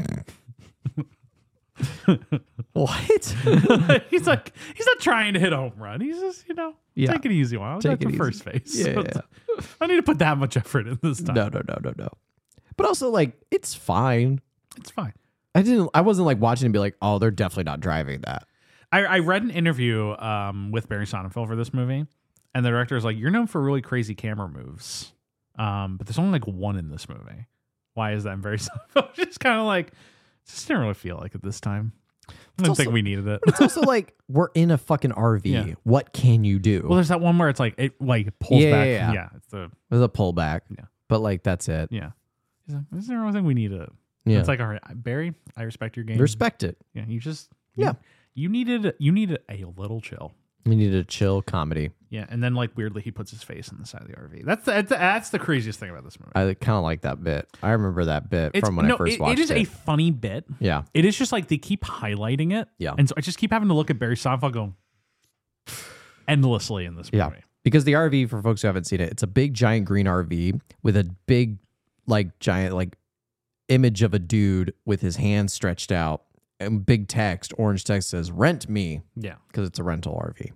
What? He's not trying to hit a home run. He's just, Yeah. take it easy one. I'll Take get to it first easy. base. Yeah, So yeah. I don't need to put that much effort in this time. No. But also, like, it's fine. It's fine. I wasn't like watching and be like, oh, they're definitely not driving that. I read an interview with Barry Sonnenfeld for this movie, and the director is like, "You're known for really crazy camera moves, but there's only like one in this movie. Why is that?" And Barry Sonnenfeld just kind of like, just didn't really feel like it this time. I didn't think also- we needed it. It's also like, we're in a fucking RV. Yeah. What can you do? Well, there's that one where it's like it like pulls Yeah, back. yeah. It's the There's a pullback. Yeah. But like, that's it. yeah. He's like, "This is the only thing we need it." Yeah. It's like, all right, Barry, I respect your game. Respect it. Yeah, you just Yeah. You needed a little chill. We need a chill comedy. Yeah, and then like weirdly he puts his face on the side of the RV. That's the craziest thing about this movie. I kind of like that bit. I remember that bit from when I first watched it is it. a funny bit. Yeah. It is just like they keep highlighting it. Yeah. And so I just keep having to look at Barry Seinfeld going endlessly in this movie. Yeah. Because the RV, for folks who haven't seen it, it's a big giant green RV with a big, like, giant, like, image of a dude with his hands stretched out and big text, orange text says, "Rent me," Yeah. because it's a rental RV.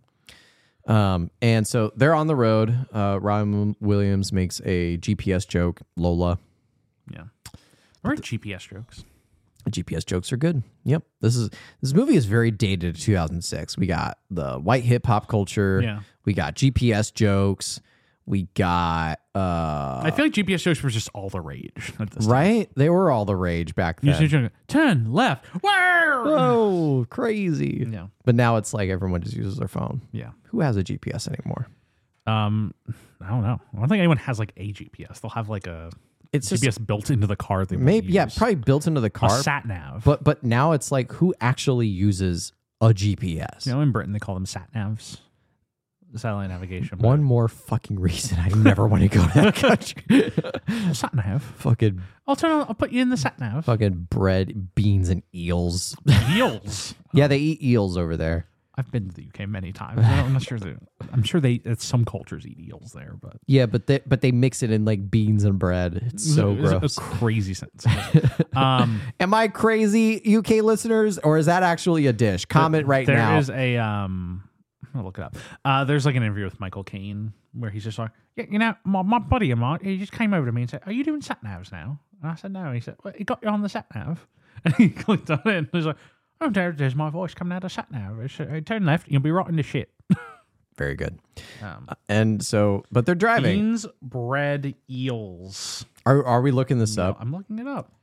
And so they're on the road. Robin Williams makes a GPS joke, Lola. Yeah. Or GPS jokes. GPS jokes are good. Yep. This movie is very dated to 2006. We got the white hip hop culture. Yeah. We got GPS jokes. We got I feel like GPS jokes were just all the rage at this time. right? They were all the rage back You then. just turn left. Whoa! Whoa, crazy. Yeah. But now it's like everyone just uses their phone. Yeah. Who has a GPS anymore? I don't know. I don't think anyone has like a GPS. They'll have like a It's GPS just built into the car. They maybe use. yeah, probably built into the a car. sat nav. But now it's like who actually uses a GPS? You know, in Britain they call them sat navs, satellite navigation. One more fucking reason I never want to go to that country. sat nav. fucking I'll put you in the sat nav. fucking bread, beans, and eels. Eels. Yeah, they eat eels over there. I've been to the UK many times. I'm not sure. I'm sure some cultures eat eels there, but Yeah, but they mix it in like beans and bread. It's so It's gross. a crazy sentence. Am I crazy, UK listeners, or is that actually a dish? Comment right now. There is a I'm gonna look it up. There's like an interview with Michael Caine where he's just like, yeah, my buddy of mine, he just came over to me and said, "Are you doing sat navs now?" And I said, "No." He said, "Well, he got you on the sat nav," and he clicked on it and he's like, "Oh, there's my voice coming out of sat nav. Turn left, you'll be right in the shit." Very good. Um, And so, but they're driving. Beans, bread, eels. Are we looking this up? I'm looking it up.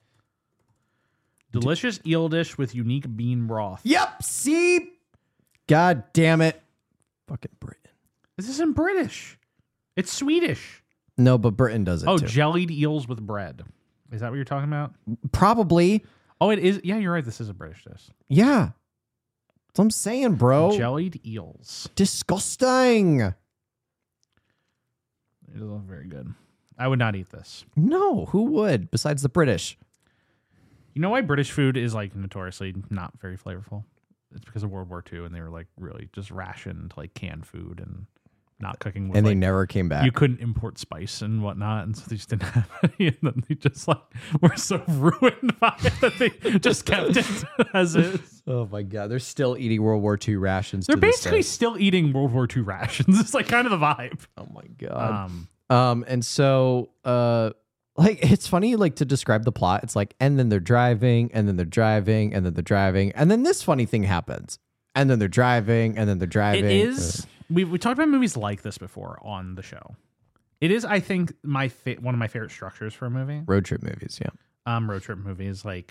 Delicious eel dish with unique bean broth. Yep. See, God damn it, fucking Britain. This isn't British. It's Swedish. No, but Britain does it Oh, too. jellied eels with bread. Is that what you're talking about? Probably. Oh, it is. Yeah, you're right. This is a British dish. Yeah. That's what I'm saying, bro. Jellied eels. Disgusting. It doesn't look very good. I would not eat this. No, who would besides the British? You know why British food is like notoriously not very flavorful? It's because of World War II, and they were like really just rationed like canned food and not cooking with, And they like, never came back. you couldn't import spice and whatnot, and so they just didn't have any. And then they just like were so ruined by it that they just kept it as is. Oh my God, they're still eating World War II rations. They're to this basically day. still eating World War II rations. It's like kind of the vibe. Oh my God. Um, And so, like, it's funny, like, to describe the plot. It's like, and then they're driving, and then they're driving, and then they're driving, and then this funny thing happens, and then they're driving, and then they're driving. it is. We talked about movies like this before on the show. It is, I think, one of my favorite structures for a movie. Road trip movies, yeah. Road trip movies like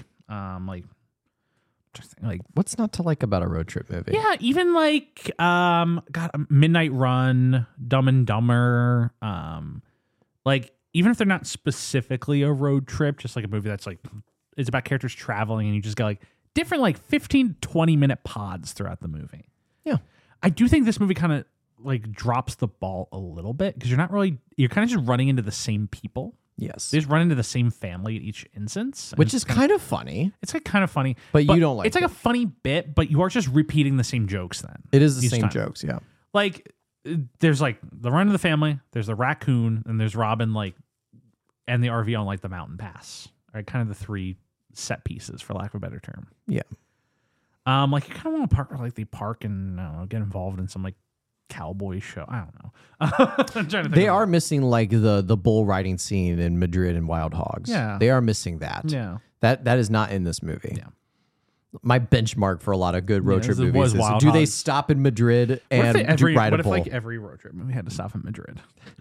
What's not to like about a road trip movie? yeah, even like Midnight Run, Dumb and Dumber, like even if they're not specifically a road trip, just like a movie that's like it's about characters traveling and you just get like different like 15 20 minute pods throughout the movie. Yeah. I do think this movie kind of like drops the ball a little bit because you're kind of just running into the same people. Yes. They just run into the same family at each instance. and Which it's is kind of funny. it's like kind of funny. But you don't like it's like it. a funny bit, but you are just repeating the same jokes then. It is the each same time. jokes, yeah. Like there's like the run of the family, there's the raccoon, and there's Robin like and the RV on like the mountain pass. Right, kind of the three set pieces for lack of a better term. Yeah. Like you kind of want to park like the park and get involved in some like cowboy show. I don't know. I'm trying to think They of are missing like the bull riding scene in Madrid and Wild Hogs. Yeah. They are missing that. Yeah. That is not in this movie. Yeah. My benchmark for a lot of good road trip it was movies is Wild do they Hogs. stop in Madrid and ride a what if bull? like every road trip movie had to stop in Madrid?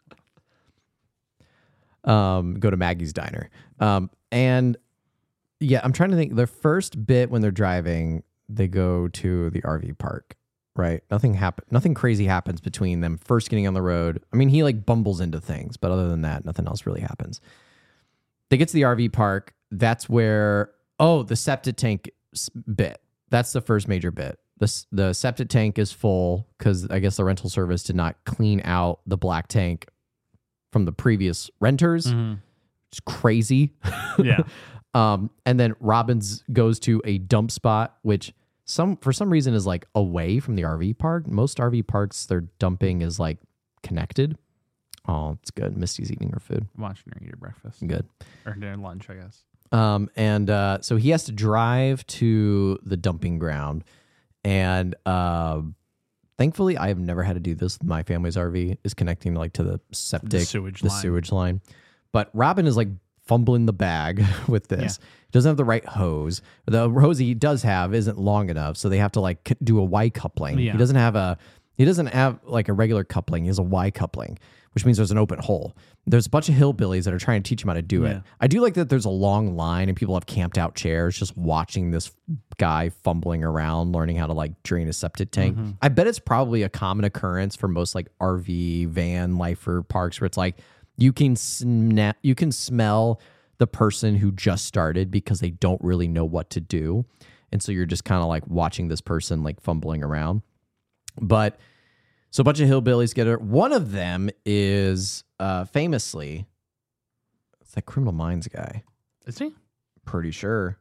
Go to Maggie's Diner. And yeah, I'm trying to think. The first bit when they're driving, they go to the RV park, right? Nothing crazy happens between them first getting on the road. I mean, he like bumbles into things, but other than that, nothing else really happens. They get to the RV park. That's where, the septic tank bit. That's the first major bit. The septic tank is full because I guess the rental service did not clean out the black tank from the previous renters. It's crazy. Yeah. And then Robbins goes to a dump spot, which for some reason is like away from the RV park. Most RV parks, their dumping is like connected. Oh, it's good. Misty's eating her food. I'm watching her eat her breakfast. Good. Or dinner lunch, I guess. And so he has to drive to the dumping ground. And thankfully, I have never had to do this. My family's RV is connecting like to the septic, sewage sewage line. But Robin is like fumbling the bag with this. He doesn't have the right hose. The hose he does have isn't long enough, so they have to like do a Y coupling. Yeah. He doesn't have like a regular coupling. He has a Y coupling, which means there's an open hole. There's a bunch of hillbillies that are trying to teach him how to do it. I do like that there's a long line and people have camped out chairs just watching this guy fumbling around, learning how to like drain a septic tank. I bet it's probably a common occurrence for most like RV, van, lifer parks where it's like you can smell the person who just started because they don't really know what to do. And so you're just kind of like watching this person like fumbling around. But so a bunch of hillbillies get it. One of them is famously, it's that Criminal Minds guy. Is he? Pretty sure.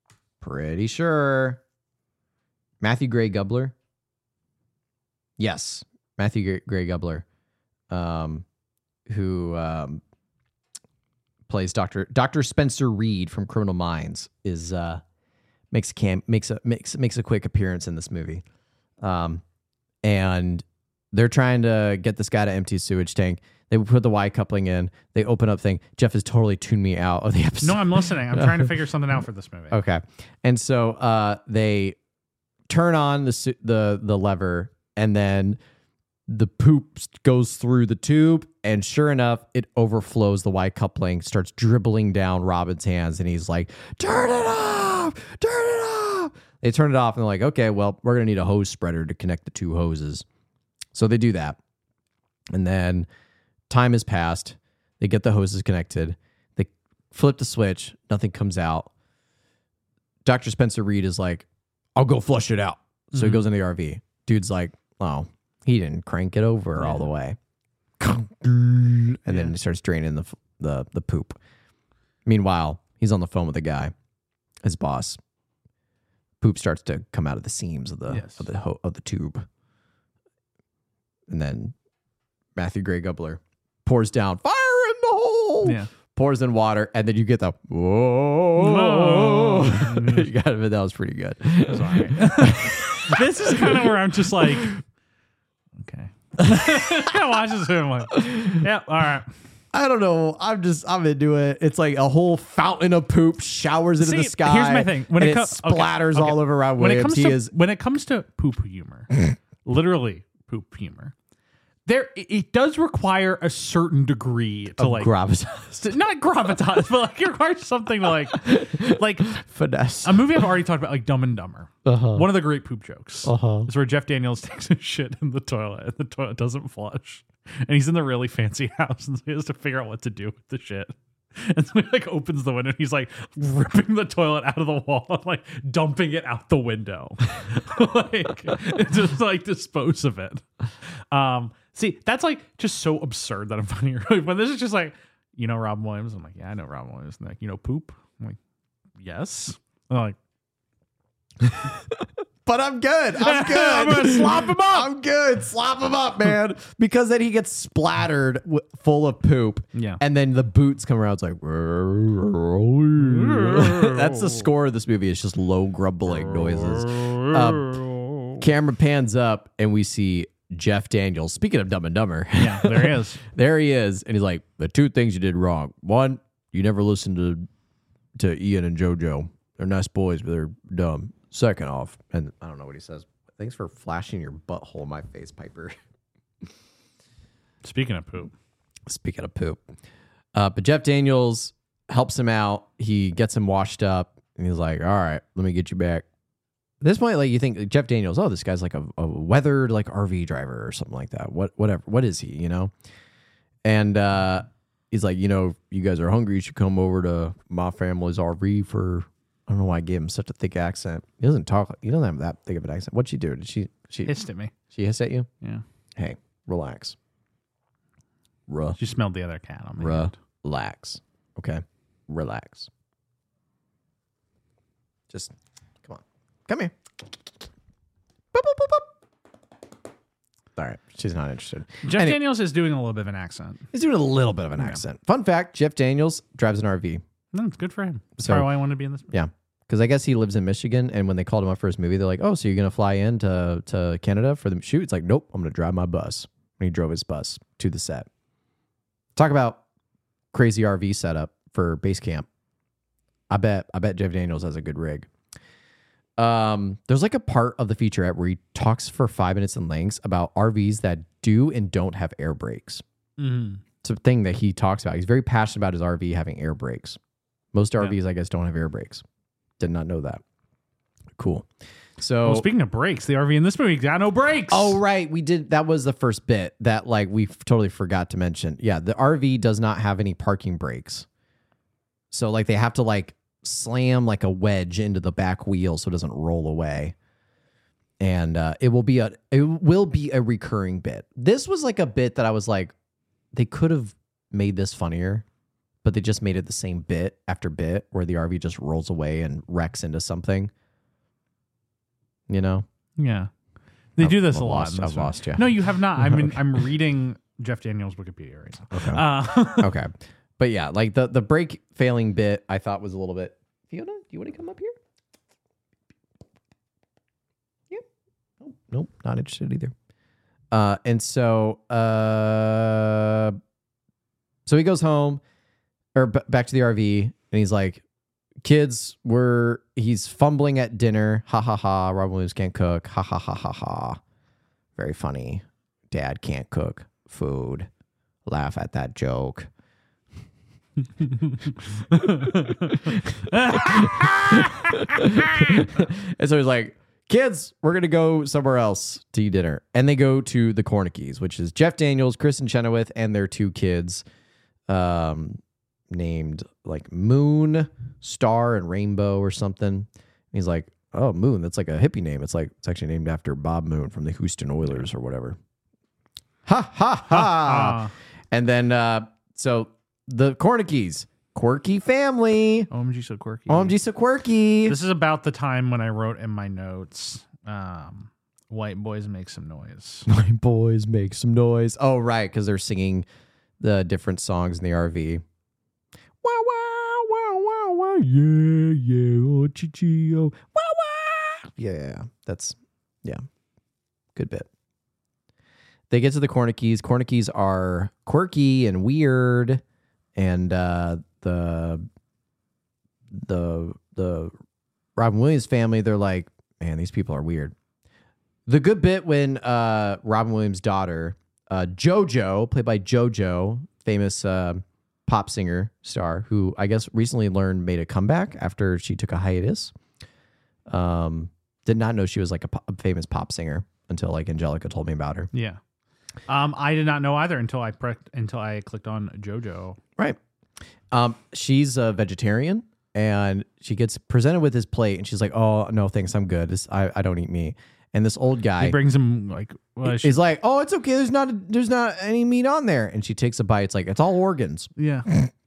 Matthew Gray Gubler. Yes, Matthew Gray Gubler, who plays Dr. Spencer Reed from Criminal Minds, is makes a quick appearance in this movie, and they're trying to get this guy to empty his sewage tank. They put the Y coupling in. They open up thing. Jeff has totally tuned me out of the episode. No, I'm listening. I'm trying to figure something out for this movie. Okay, and so they turn on the lever, and then the poop goes through the tube, and sure enough, it overflows. The Y coupling starts dribbling down Robin's hands, and he's like, "Turn it off! Turn it off!" They turn it off, and they're like, "Okay, well, we're gonna need a hose spreader to connect the two hoses." So they do that, and then time has passed. They get the hoses connected. They flip the switch. Nothing comes out. Dr. Spencer Reed is like, "I'll go flush it out." So he goes into the RV. Dude's like, oh, he didn't crank it over all the way. And then he starts draining the poop. Meanwhile, he's on the phone with the guy, his boss. Poop starts to come out of the seams of the tube. And then Matthew Gray Gubler pours down fire in the hole. Yeah. Pours in water, and then you get the whoa. You got it, that was pretty good. Sorry. This is kind of where I'm just like, okay. I watch this and I'm like, yeah, all right. I don't know. I'm into it. It's like a whole fountain of poop showers into the sky. Here's my thing. When it splatters all over Rob Williams. When it comes to poop humor, literally poop humor, it does require a certain degree to like gravitas. Not gravitas, but like it requires something to like finesse. A movie I've already talked about, like Dumb and Dumber. One of the great poop jokes is where Jeff Daniels takes a shit in the toilet and the toilet doesn't flush. And he's in the really fancy house and so he has to figure out what to do with the shit. And so he like opens the window and he's like ripping the toilet out of the wall and like dumping it out the window. Like just like dispose of it. See, that's like just so absurd that I'm finding it. When this is just like, you know Robin Williams? I'm like, yeah, I know Robin Williams. And they're like, you know poop? I'm like, yes. And I'm like, but I'm good. I'm good. I'm gonna slop him up. I'm good. Slop him up, man. Because then he gets splattered full of poop. Yeah. And then the boots come around. It's like, that's the score of this movie. It's just low grumbling noises. Camera pans up and we see Jeff Daniels. Speaking of Dumb and Dumber. Yeah, there he is. There he is. And he's like, the two things you did wrong. One, you never listened to Ian and JoJo. They're nice boys, but they're dumb. Second off, and I don't know what he says. Thanks for flashing your butthole in my face, Piper. Speaking of poop. But Jeff Daniels helps him out. He gets him washed up, and he's like, all right, let me get you back. At this point, like you think Jeff Daniels, oh, this guy's like a weathered like RV driver or something like that. Whatever. What is he, you know? And he's like, you know, you guys are hungry. You should come over to my family's RV for... I don't know why I gave him such a thick accent. He doesn't talk. He doesn't have that thick of an accent. What'd she do? Did she hissed at me? She hissed at you? Yeah. Hey, relax. She smelled the other cat on me. Relax. Okay? Relax. Just, come on. Come here. Boop, boop, boop, boop. All right. She's not interested. Jeff Daniels is doing a little bit of an accent. He's doing a little bit of an accent. Fun fact, Jeff Daniels drives an RV. No, it's good for him. That's So- probably why I wanted to be in this movie. Yeah. Because I guess he lives in Michigan, and when they called him up for his movie, they're like, oh, so you're going to fly in to Canada for the shoot? It's like, nope, I'm going to drive my bus. And he drove his bus to the set. Talk about crazy RV setup for base camp. I bet Jeff Daniels has a good rig. There's like a part of the featurette where he talks for 5 minutes in length about RVs that do and don't have air brakes. Mm-hmm. It's a thing that he talks about. He's very passionate about his RV having air brakes. Most RVs, I guess, don't have air brakes. Did not know that. Cool. So, Well, speaking of brakes, the RV in this movie got no brakes. oh right, we did. That was the first bit that like we totally forgot to mention. Yeah, the RV does not have any parking brakes. So like they have to like slam like a wedge into the back wheel so it doesn't roll away. And it will be a recurring bit. This was like a bit that I was like, they could have made this funnier. But they just made it the same bit after bit where the RV just rolls away and wrecks into something. You know? Yeah. They do this I've a lot. lost- in this I've movie. lost you. No, you have not. I'm reading Jeff Daniels' Wikipedia right now. Okay. Okay. But yeah, like the brake failing bit I thought was a little bit... Fiona, do you want to come up here? Yeah. Oh, nope, not interested either. And so he goes home, or back to the RV, and he's like, kids, he's fumbling at dinner. Ha ha ha. Robin Williams can't cook. Ha ha ha ha ha. Very funny. Dad can't cook food. Laugh at that joke. And so he's like, kids, we're going to go somewhere else to eat dinner. And they go to the Cornickies, which is Jeff Daniels, Kristen Chenoweth, and their two kids, named like Moon, Star, and Rainbow or something. And he's like, oh, Moon, that's like a hippie name. It's actually named after Bob Moon from the Houston Oilers or whatever. Ha ha ha. And then so the Cornickies, quirky family. OMG, so quirky. OMG, so quirky. This is about the time when I wrote in my notes, white boys make some noise. White boys make some noise. Oh, right, because they're singing the different songs in the RV. Wow, wow, wow, wow, wow. Yeah, yeah, oh, chi-chi, oh. Wow, wow. Yeah, good bit. They get to the Cornickies. Cornickies are quirky and weird, and the Robin Williams family, they're like, man, these people are weird. The good bit when Robin Williams' daughter, JoJo, played by JoJo, famous pop singer star, who I guess recently made a comeback after she took a hiatus. Did not know she was like a famous pop singer until like Angelica told me about her. Yeah. I did not know either until I clicked on JoJo. Right. She's a vegetarian, and she gets presented with his plate, and she's like, "Oh no, thanks, I'm good. I don't eat meat." And this old guy, He brings him like, he's like, "Oh, it's okay. There's not any meat on there." And she takes a bite. It's like, it's all organs, yeah.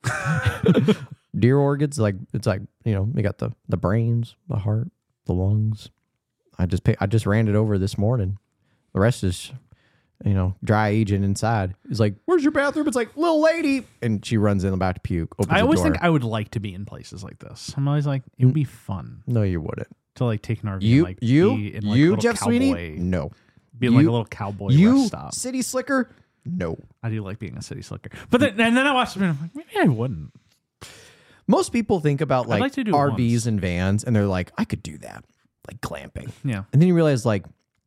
deer organs. Like it's like, you know, you got the brains, the heart, the lungs. I just ran it over this morning. The rest is, you know, dry aging inside. He's like, "Where's your bathroom?" It's like, "Little lady," and she runs in about to puke. I always think I would like to be in places like this. I'm always like, it would be fun No, you wouldn't. to like take an RV and like be in, like, a little Jeff cowboy, Sweeney? No. be in like a little cowboy rest stop. City Slicker? No. I do like being a city slicker, but then I watched it and I'm like, maybe I wouldn't. Most people think about like, like to do it RVs once. and vans, and they're like, I could do that, like glamping. Yeah, And then you realize, like,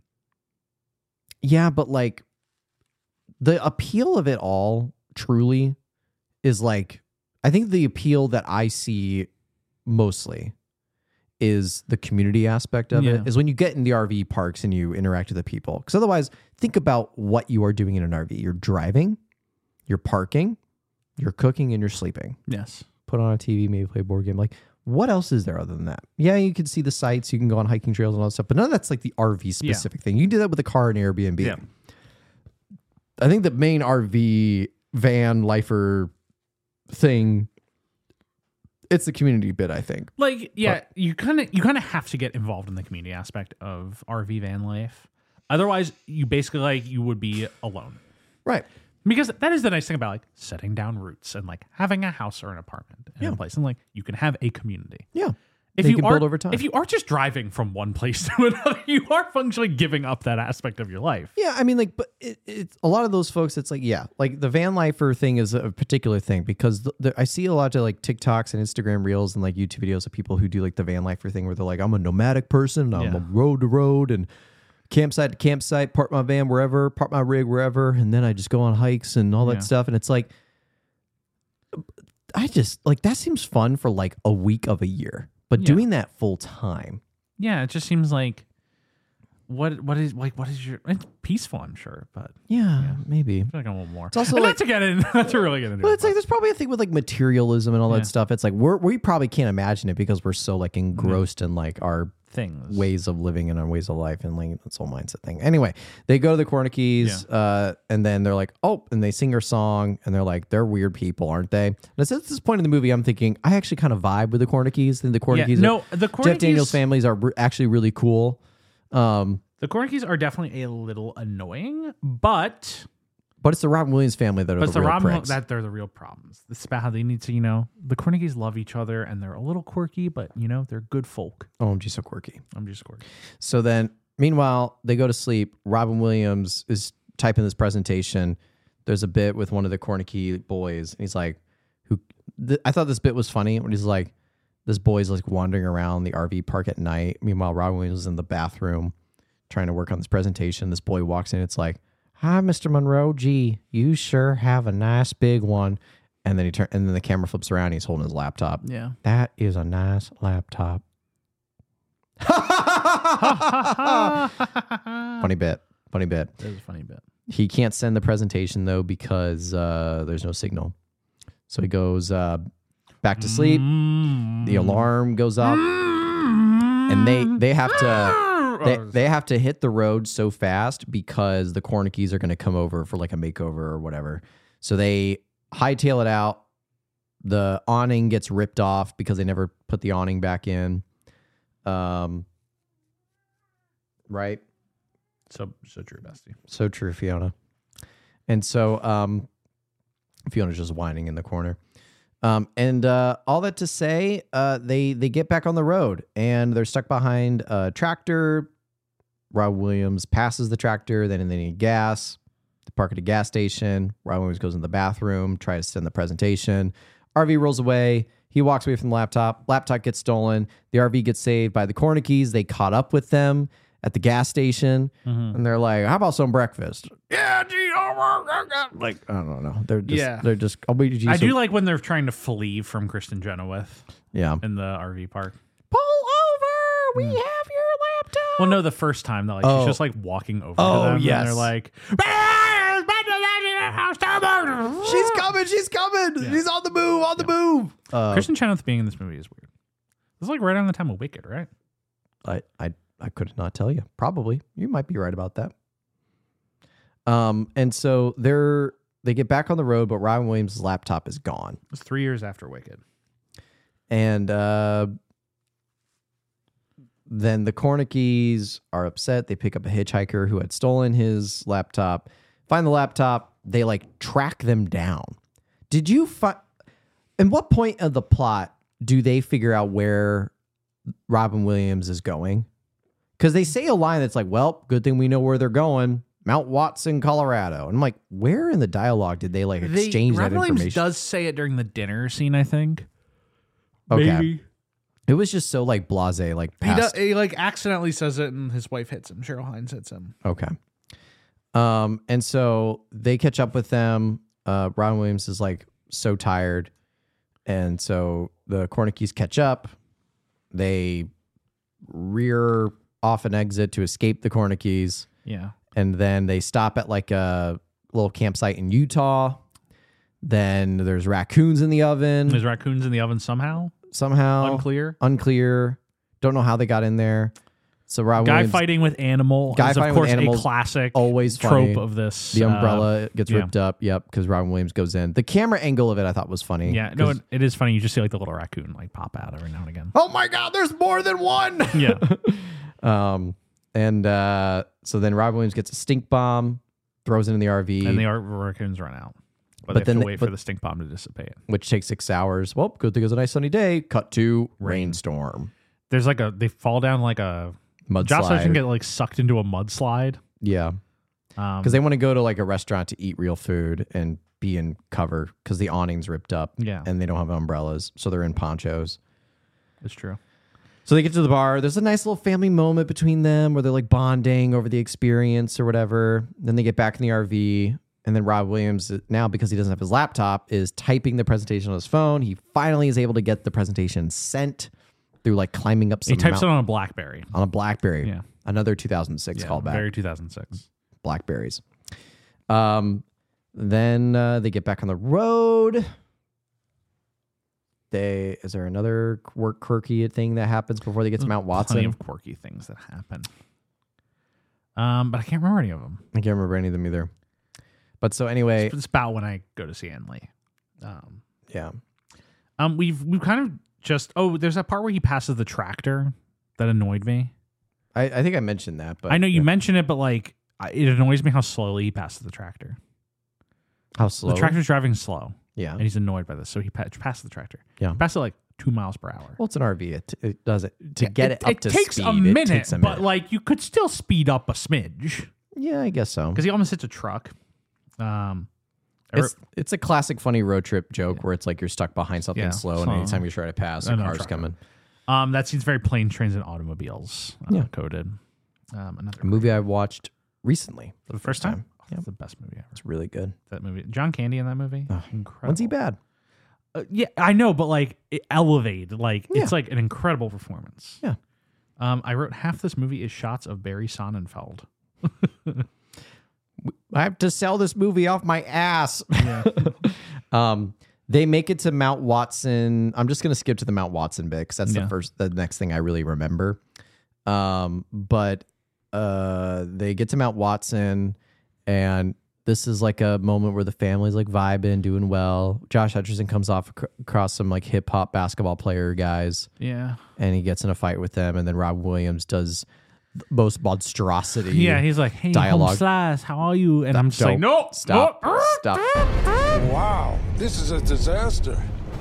yeah, but like the appeal of it all truly is like, I think the appeal that I see mostly is the community aspect of Yeah. it, is when you get in the RV parks and you interact with the people. Because otherwise, think about what you are doing in an RV. You're driving, you're parking, you're cooking, and you're sleeping. yes. Put on a TV, maybe play a board game. Like, what else is there other than that? Yeah, you can see the sights, you can go on hiking trails and all that stuff, but none of that's like the RV specific thing. You can do that with a car and Airbnb. Yeah. I think the main RV van lifer thing, it's the community bit, I think. Like, yeah, you kind of have to get involved in the community aspect of RV van life. Otherwise, you basically like you would be alone. Right. Because that is the nice thing about like setting down roots and like having a house or an apartment in a place, and like you can have a community. Yeah. If They you can are build over time. if you are just driving from one place to another, you are functionally giving up that aspect of your life. Yeah, I mean, like, but it's a lot of those folks. It's like, yeah, like the van lifer thing is a particular thing because I see a lot of like TikToks and Instagram reels and like YouTube videos of people who do like the van lifer thing where they're like, I'm a nomadic person, I'm Yeah. a road to road and campsite to campsite, park my van wherever, park my rig wherever, and then I just go on hikes and all that Yeah. stuff. And it's like, I just like that seems fun for like a week of a year, but Yeah. doing that full time. Yeah, it just seems like what is your it's peaceful, I'm sure, but Yeah, maybe. I feel like I want more. It's also And like- not to get in, not to really get into Well, it. it's like there's probably a thing with like materialism and all Yeah. that stuff. It's like we probably can't imagine it because we're so like engrossed in like our things. ways of living and our ways of life and like this whole mindset thing. Anyway, they go to the Cornickies, and then they're like, oh, and they sing her song, and they're like, they're weird people, aren't they? And at this point in the movie, I'm thinking I actually kind of vibe with the Cornickies. And the Cornickies, the Jeff Daniels Cornickies- families are actually really cool. The Cornickies are definitely a little annoying, but But it's the Robin Williams family that are it's the the real Robin pricks. that they're the real problems. It's about how they need to, the Cornickies love each other and they're a little quirky, but they're good folk. OMG, so quirky. I'm just quirky. So then, meanwhile, they go to sleep. Robin Williams is typing this presentation. There's a bit with one of the Cornicki boys. And he's like, I thought this bit was funny when he's like, this boy's like wandering around the RV park at night. Meanwhile, Robin Williams is in the bathroom trying to work on this presentation. This boy walks in. It's like, hi, Mr. Monroe. Gee, you sure have a nice big one. And then and then the camera flips around. And he's holding his laptop. Yeah. That is a nice laptop. Funny bit. That was a funny bit. He can't send the presentation though because there's no signal. So he goes back to sleep. The alarm goes up, and they have to they have to hit the road so fast because the Cornickies are going to come over for like a makeover or whatever. So they hightail it out. The awning gets ripped off because they never put the awning back in. Right. So true, Bestie. So true, Fiona. And so Fiona's just whining in the corner. And all that to say, they get back on the road and they're stuck behind a tractor. Rob Williams passes the tractor, then they need gas. They park at a gas station. Rob Williams goes in the bathroom, tries to send the presentation. RV rolls away. He walks away from the laptop. Laptop gets stolen. The RV gets saved by the Cornickies. They caught up with them at the gas station, and they're like, "How about some breakfast?" Yeah, gee, like I don't know. They're just. I do like when they're trying to flee from Kristen Chenoweth. Yeah, in the RV park. Pull over. We have your laptop. Well, no, the first time though, like she's just like walking over to them, and they're like, "She's coming! She's coming! She's on the move! On the move!" Kristen Chenoweth being in this movie is weird. This is like right around the time of Wicked, right? I could not tell you. Probably. You might be right about that. And so they get back on the road, but Robin Williams' laptop is gone. It was 3 years after Wicked. And then the Cornickies are upset. They pick up a hitchhiker who had stolen his laptop, find the laptop. They like track them down. Did you find, in what point of the plot do they figure out where Robin Williams is going? Because they say a line that's like, well, good thing we know where they're going. Mount Watson, Colorado. And I'm like, where in the dialogue did they like exchange that Robin information? Williams does say it during the dinner scene, I think. Okay. Maybe. It was just so like blasé, like past. He like accidentally says it and his wife hits him. Cheryl Hines hits him. Okay. And so they catch up with them. Robin Williams is like so tired. And so the Cornickies catch up. They rear off an exit to escape the Cornickies. Yeah. And then they stop at like a little campsite in Utah. Then there's raccoons in the oven. There's raccoons in the oven somehow. Unclear. Don't know how they got in there. So Robin Williams, fighting with animal. Guy is fighting of course with animals, a classic always trope funny. of this. The umbrella gets ripped up. Yep, because Robin Williams goes in. The camera angle of it I thought was funny. Yeah, no, it is funny. You just see like the little raccoon like pop out every now and again. Oh my God, there's more than one. Yeah. So then Robin Williams gets a stink bomb, throws it in the RV, and the raccoons run out. But they have to wait for the stink bomb to dissipate, which takes 6 hours. Well, good thing it was a nice sunny day. Cut to rainstorm. There's like they fall down like a mudslide. Josh Hutcherson get like sucked into a mudslide. Yeah, because they want to go to like a restaurant to eat real food and be in cover because the awning's ripped up. Yeah, and they don't have umbrellas, so they're in ponchos. It's true. So they get to the bar. There's a nice little family moment between them where they're like bonding over the experience or whatever. Then they get back in the RV. And then Rob Williams, now because he doesn't have his laptop, is typing the presentation on his phone. He finally is able to get the presentation sent through like climbing up some He types it on a BlackBerry. On a BlackBerry. Yeah. Another 2006 callback. Very 2006. Blackberries. Then they get back on the road. Is there another quirky thing that happens before they get to Mount Watson? Plenty of quirky things that happen. But I can't remember any of them. I can't remember any of them either. But so anyway, it's about when I go to see Ann Lee. Yeah. We've kind of just there's that part where he passes the tractor that annoyed me. I think I mentioned that, but I know you mentioned it, but like it annoys me how slowly he passes the tractor. How slow? The tractor's driving slow. Yeah, and he's annoyed by this, so he passes the tractor. Yeah, passes it like 2 miles per hour. Well, it's an RV. It does it to get it up to takes speed. A minute, it takes a minute, but like you could still speed up a smidge. Yeah, I guess so. Because he almost hits a truck. It's a classic funny road trip joke where it's like you're stuck behind something slow, and anytime you try to pass, a car's coming. That seems very planes, trains, and automobiles coded. Another movie I watched recently for the first time. It's the best movie ever. It's really good. That movie, John Candy in that movie, incredible. When's he bad? Yeah, I know, but like it elevated, like it's like an incredible performance. Yeah. I wrote half this movie is shots of Barry Sonnenfeld. I have to sell this movie off my ass. Yeah. They make it to Mount Watson. I'm just going to skip to the Mount Watson bit because that's the next thing I really remember. But they get to Mount Watson, and this is like a moment where the family's like vibing, doing well. Josh Hutcherson comes off across some like hip hop basketball player guys. Yeah. And he gets in a fight with them, and then Rob Williams does the most monstrosity. Yeah, he's like, hey, dialogue. Home Slice, how are you? And I'm just like, Don't. no, Stop. no. Stop. Wow, this is a disaster.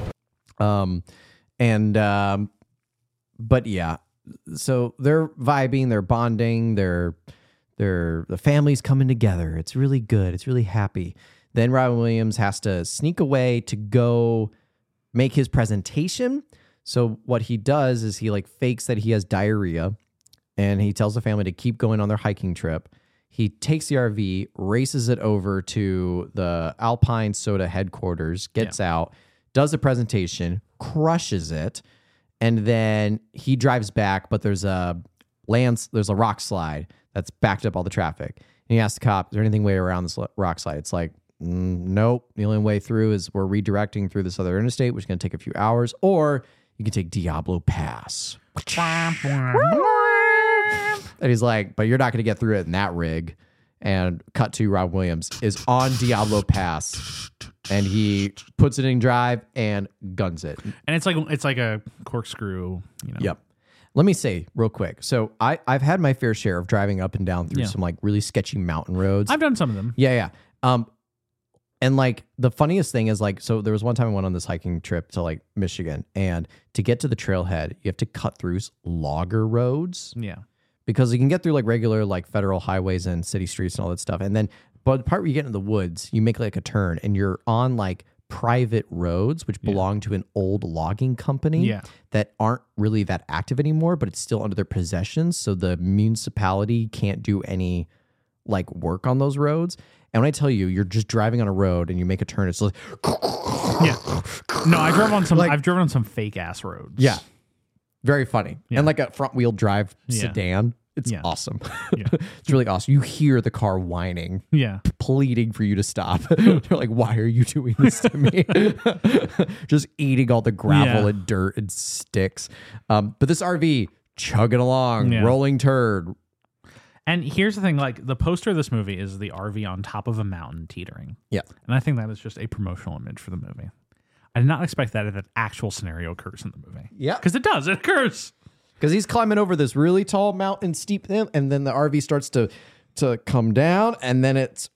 But yeah, so they're vibing, they're bonding, the family's coming together. It's really good. It's really happy. Then Robin Williams has to sneak away to go make his presentation. So what he does is he like fakes that he has diarrhea, and he tells the family to keep going on their hiking trip. He takes the RV, races it over to the Alpine Soda headquarters, gets out, does the presentation, crushes it, and then he drives back, but there's a rock slide that's backed up all the traffic. And he asks the cop, is there anything way around this rock slide? It's like, nope. The only way through is we're redirecting through this other interstate, which is going to take a few hours, or you can take Diablo Pass. And he's like, but you're not going to get through it in that rig. And cut to Rob Williams is on Diablo Pass, and he puts it in drive and guns it. And it's like a corkscrew, you know. Yep. Let me say real quick. So I've had my fair share of driving up and down through some like really sketchy mountain roads. I've done some of them. Yeah. And like the funniest thing is like, so there was one time I went on this hiking trip to like Michigan, and to get to the trailhead, you have to cut through logger roads. Yeah. Because you can get through like regular like federal highways and city streets and all that stuff. And then, but the part where you get in the woods, you make like a turn and you're on like private roads, which belong to an old logging company that aren't really that active anymore, but it's still under their possession. So the municipality can't do any like work on those roads. And when I tell you, you're just driving on a road and you make a turn, it's like, yeah. No, I've driven on some fake ass roads. Yeah. Very funny. And like a front wheel drive sedan. It's awesome. Yeah. It's really awesome. You hear the car whining, pleading for you to stop. They're like, why are you doing this to me? Just eating all the gravel and dirt and sticks. But this RV chugging along, rolling turd. And here's the thing, like the poster of this movie is the RV on top of a mountain teetering. Yeah. And I think that is just a promotional image for the movie. I did not expect that if an actual scenario occurs in the movie. Yeah. Because it does. It occurs. Because he's climbing over this really tall mountain, steep thing, and then the RV starts to come down, and then it's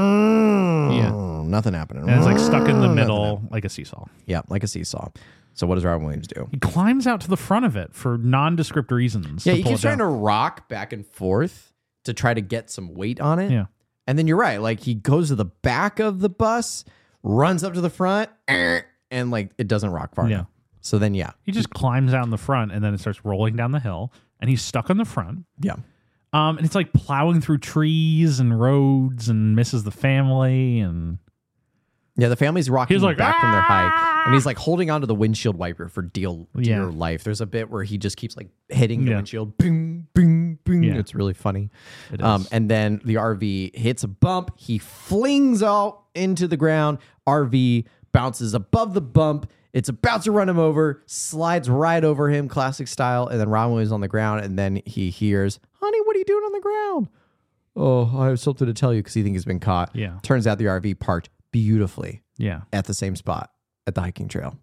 nothing happening. And it's like stuck in the middle like a seesaw. Yeah, like a seesaw. So what does Robin Williams do? He climbs out to the front of it for nondescript reasons. Yeah, he keeps trying to rock back and forth to try to get some weight on it. Yeah. And then you're right. Like he goes to the back of the bus, runs up to the front, and like it doesn't rock far enough. So then, he just climbs out in the front, and then it starts rolling down the hill, and he's stuck on the front. Yeah. And it's like plowing through trees and roads and misses the family. And yeah, the family's rocking back from their hike, and he's like holding onto the windshield wiper for dear life. There's a bit where he just keeps like hitting the windshield, bing, bing, bing. Yeah. It's really funny. It is. And then the RV hits a bump. He flings out into the ground. RV bounces above the bump. It's about to run him over, slides right over him, classic style. And then Robin Williams on the ground. And then he hears, honey, what are you doing on the ground? Oh, I have something to tell you, because he thinks he's been caught. Yeah. Turns out the RV parked beautifully. Yeah. At the same spot at the hiking trail.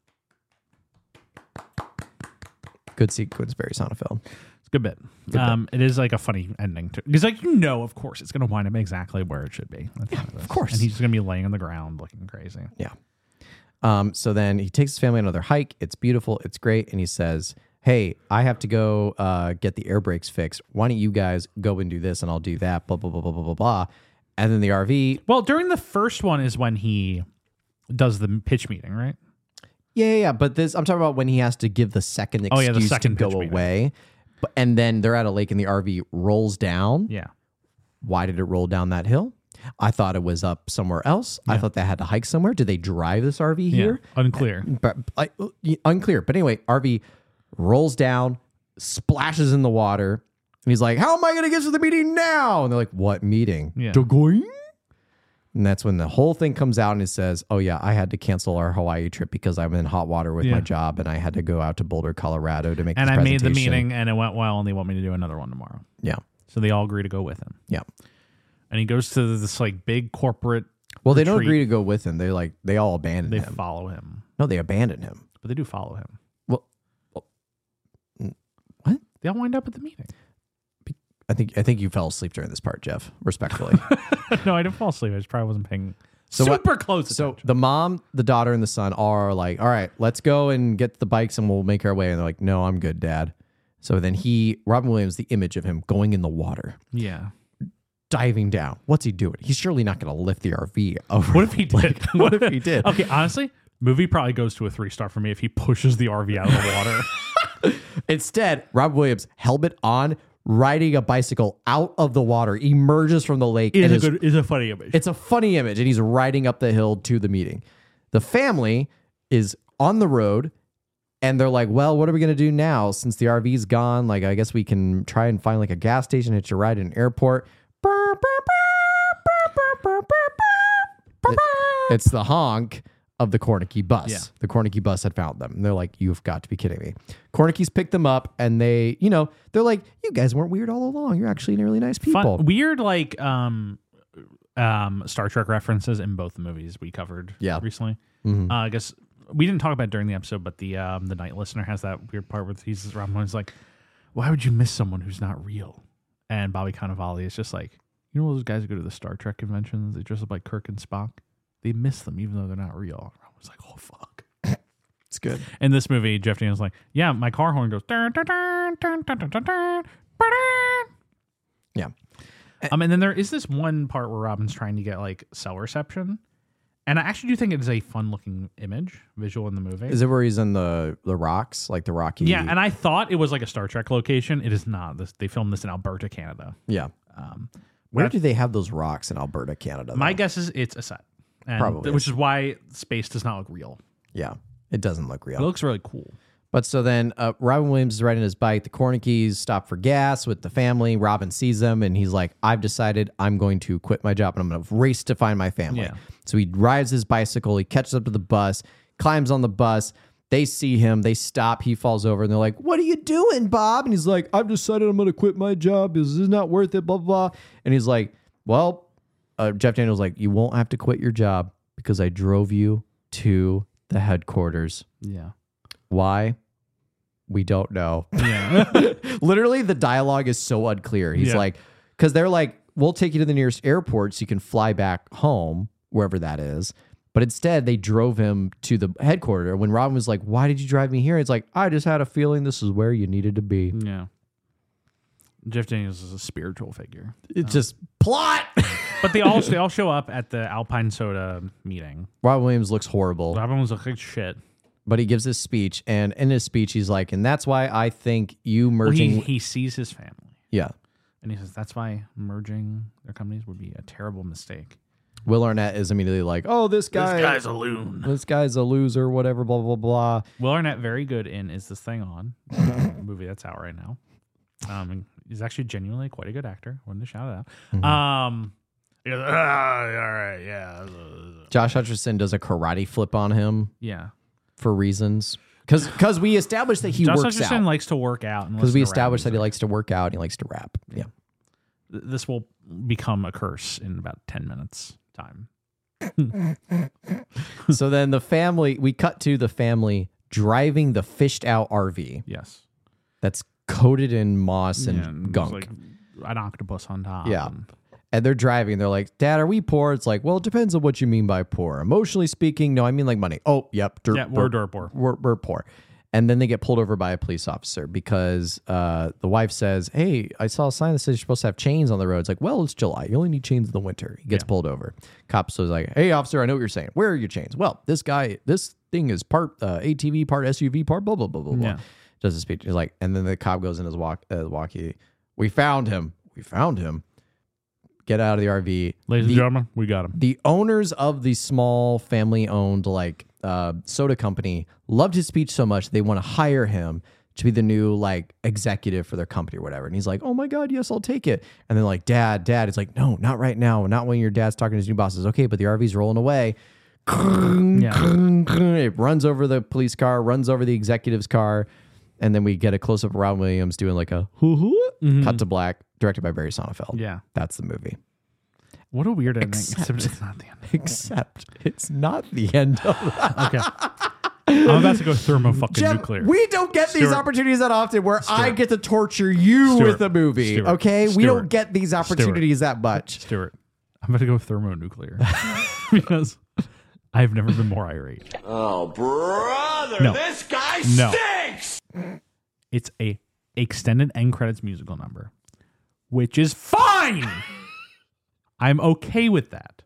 Good sequence, Barry Sonnenfeld. It's a good bit. It is like a funny ending to, because like, of course it's going to wind up exactly where it should be. Of course. And he's just going to be laying on the ground looking crazy. Yeah. So then he takes his family on another hike. It's beautiful. It's great. And he says, hey, I have to go get the air brakes fixed. Why don't you guys go and do this and I'll do that, blah, blah, blah, blah, blah, blah, blah. And then the RV. Well, during the first one is when he does the pitch meeting, right? Yeah. But this, I'm talking about when he has to give the second excuse to go away. And then they're at a lake and the RV rolls down. Yeah. Why did it roll down that hill? I thought it was up somewhere else. Yeah. I thought they had to hike somewhere. Did they drive this RV here? Unclear. Unclear. But anyway, RV rolls down, splashes in the water, and he's like, how am I going to get to the meeting now? And they're like, what meeting? Yeah. Dagoing? And that's when the whole thing comes out and it says, oh, yeah, I had to cancel our Hawaii trip because I'm in hot water with my job and I had to go out to Boulder, Colorado to make this And I made the presentation. meeting and it went well and they want me to do another one tomorrow. Yeah. So they all agree to go with him. Yeah. And he goes to this like big corporate Well, they don't retreat. agree to go with him. They all abandon They him. follow him. No, they abandon him. But they do follow him. Well, what? They all wind up at the meeting. I think you fell asleep during this part, Jeff, respectfully. No, I didn't fall asleep. I just probably wasn't paying So what- super close So attention. the mom, the daughter, and the son are like, all right, let's go and get the bikes and we'll make our way. And they're like, no, I'm good, Dad. So then Robin Williams, the image of him going in the water, Yeah. diving down. What's he doing? He's surely not going to lift the RV over. What if he did? What if he did? Okay, honestly, movie probably goes to a 3-star for me if he pushes the RV out of the water. Instead, Robin Williams, helmet on, riding a bicycle out of the water, emerges from the lake. and is a funny image. It's a funny image, and he's riding up the hill to the meeting. The family is on the road, and they're like, well, what are we going to do now since the RV's gone? Like, I guess we can try and find like a gas station, hitch a ride at an airport. It's the honk of the Kornicki bus. Yeah. The Kornicki bus had found them. And they're like, you've got to be kidding me. Kornicki's picked them up, and they're like, you guys weren't weird all along. You're actually really nice people. Fun, weird, like Star Trek references in both the movies we covered recently. Mm-hmm. I guess we didn't talk about it during the episode, but the night listener has that weird part where he's Robin Williams like, why would you miss someone who's not real? And Bobby Cannavale is just like, you know those guys who go to the Star Trek conventions, they dress up like Kirk and Spock? They miss them even though they're not real. I was like, oh, fuck. It's good. In this movie, Jeff Daniels like, yeah, my car horn goes. Dun, dun, dun, dun, dun, dun, dun, dun, dun. Yeah. And then there is this one part where Robin's trying to get like cell reception, and I actually do think it is a fun looking visual in the movie. Is it where he's in the rocks, like the Rocky? Yeah, and I thought it was like a Star Trek location. It is not. They filmed this in Alberta, Canada. Yeah. Where do they have those rocks in Alberta, Canada? My though? guess is it's a set, and Probably which is why space does not look real. Yeah, it doesn't look It real. looks really cool. But so then Robin Williams is riding his bike. The Kornickis stop for gas with the family. Robin sees them and he's like, I've decided I'm going to quit my job and I'm going to race to find my family. Yeah. So he rides his bicycle. He catches up to the bus, climbs on the bus. They see him. They stop. He falls over and they're like, what are you doing, Bob? And he's like, I've decided I'm going to quit my job. This is not worth it, blah, blah, blah. And he's like, well, Jeff Daniels like, you won't have to quit your job because I drove you to the headquarters. Yeah. Why? We don't know. Yeah. Literally, the dialogue is so unclear. He's Yeah. like, because they're like, we'll take you to the nearest airport so you can fly back home, wherever that is. But instead, they drove him to the headquarters. When Robin was like, why did you drive me here? It's like, I just had a feeling this is where you needed to be. Yeah. Jeff Daniels is a spiritual figure. It's just plot. But they all show up at the Alpine Soda meeting. Robin Williams looks horrible, Robin was like shit. but he gives his speech. And in his speech, he's like, and that's why I think you Well, merging. he sees his family. Yeah. And he says that's why merging their companies would be a terrible mistake. Will Arnett is immediately like, oh, this guy's a loon. this guy's a loser, whatever, blah, blah, blah. Will Arnett very good in Is This Thing On? Movie that's out right now. And he's actually genuinely quite a good actor. Wanted to shout it out. He goes, all right, yeah. Josh Hutcherson does a karate flip on him Yeah. for reasons. Because we established that he Josh works Hutcherson out. likes to work out. Because we established that he likes to work out and he likes to rap. Yeah. This will become a curse in about 10 minutes time. So then we cut to the family driving the fished out RV Yes. that's coated in moss and there's gunk. like an octopus on top. Yeah. and- And they're driving. They're like, Dad, are we poor? It's like, well, it depends on what you mean by poor. Emotionally speaking, no, I mean like money. Oh, yep. we're dirt poor. We're poor. And then they get pulled over by a police officer because the wife says, hey, I saw a sign that says you're supposed to have chains on the road. It's like, well, it's July. You only need chains in the winter. He gets pulled over. Cops was like, hey, officer, I know what you're saying. Where are your chains? Well, this thing is part ATV, part SUV, part blah, blah, blah, blah, blah. Yeah. Does a speech. He's like, and then the cop goes in his walkie. We found him. Get out of the RV. Ladies and gentlemen, we got him. The owners of the small family-owned soda company loved his speech so much they want to hire him to be the new like executive for their company or whatever. And he's like, oh my God, yes, I'll take it. And then like, dad, it's like, no, not right now. Not when your dad's talking to his new bosses. Okay, but the RV's rolling away. It runs over the police car, runs over the executive's car. And then we get a close up of Robin Williams doing like a cut to black, directed by Barry Sonnenfeld. Yeah. That's the movie. What a weird ending. Except it's not the end. Except it's not the end of that. Okay. I'm about to go thermo-fucking-nuclear. We don't get these Stuart. opportunities that often where I get to torture you Stuart. with a movie. Stuart. Okay? We Stuart. don't get these opportunities that much. Stuart, I'm about to go thermonuclear because I've never been more irate. Oh, brother, this guy stinks! It's a extended end credits musical number, which is fine. I'm okay with that.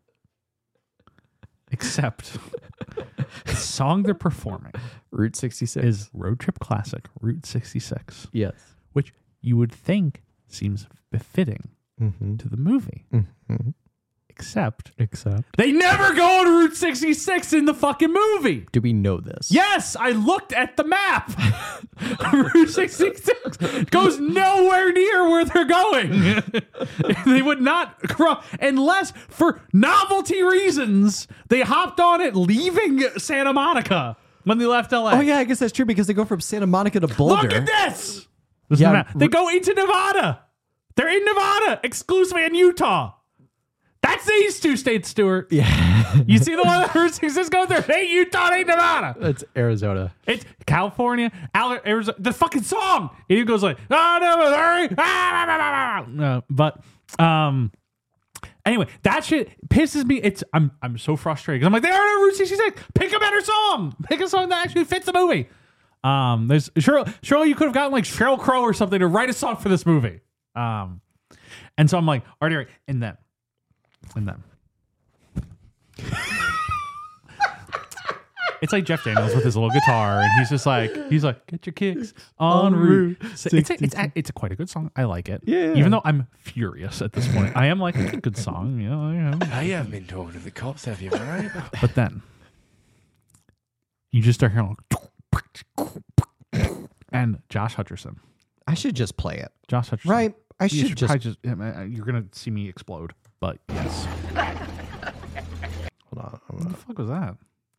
Except the song they're performing Route 66 is Road Trip Classic, Route 66. Yes. Which you would think seems befitting to the movie. Except they never go on Route 66 in the fucking movie. Do we know this? Yes, I looked at the map. Route 66 goes nowhere near where they're going. They would not cross unless for novelty reasons they hopped on it leaving Santa Monica when they left LA. Oh, yeah, I guess that's true because they go from Santa Monica to Boulder. Look at this. They go into Nevada. They're in Nevada exclusively in Utah. That's these two states, Stuart. Yeah. You see the one that Route 66 goes there? Hey, Utah, ain't Nevada. That's Arizona. It's California, Arizona. The fucking song. It goes like, oh, no, hurry. No, but anyway, that shit pisses me. I'm so frustrated because I'm like, they are on Route 66. Pick a better song. Pick a song that actually fits the movie. There's Cheryl, you could have gotten like Sheryl Crow or something to write a song for this movie. And so I'm like, all right, and then. It's like Jeff Daniels with his little guitar, and he's like, get your kicks on Route. It's quite a good song. I like it. Yeah. Even though I'm furious at this point, I am like, it's a good song. You know. I haven't been talking to the cops, have you, right? But then you just start hearing, and Josh Hutcherson. I should just play it. Josh Hutcherson. Right. I You should just. you're gonna see me explode. But yes. Hold on. What the fuck was that?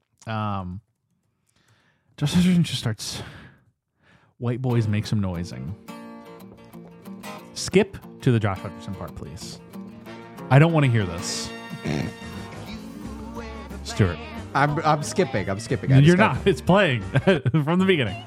Josh Hutcherson just starts. White boys make some noising. Skip to the Josh Hutcherson part, please. I don't want to hear this. Stuart. I'm skipping. You're not. It's playing from the beginning.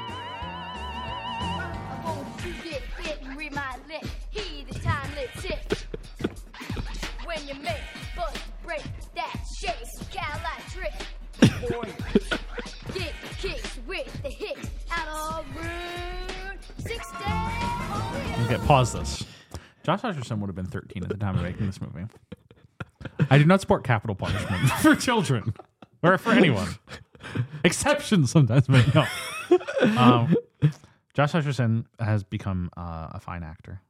Get kicks with the hit out of Route 60. Okay, pause this. Josh Hutcherson would have been 13 at the time of making this movie. I do not support capital punishment for children or for anyone. Exceptions sometimes, but no. Josh Hutcherson has become a fine actor.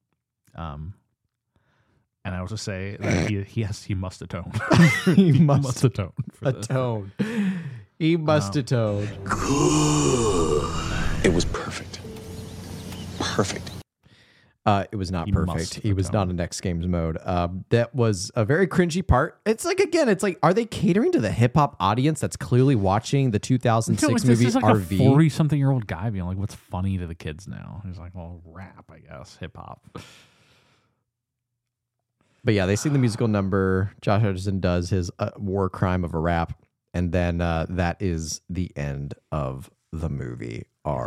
And I will just say that he must atone. He must atone. For this. atone. He must atone. It was perfect. Perfect. It was not He perfect. must He was atone. not in X Games mode. That was a very cringy part. It's like, again, it's like, are they catering to the hip hop audience that's clearly watching the 2006 movie This is like RV? a 40-something-year-old guy being like, what's funny to the kids now? He's like, well, rap, I guess, hip hop. But yeah, they sing the musical number. Josh Hutcherson does his war crime of a rap. And then that is the end of the movie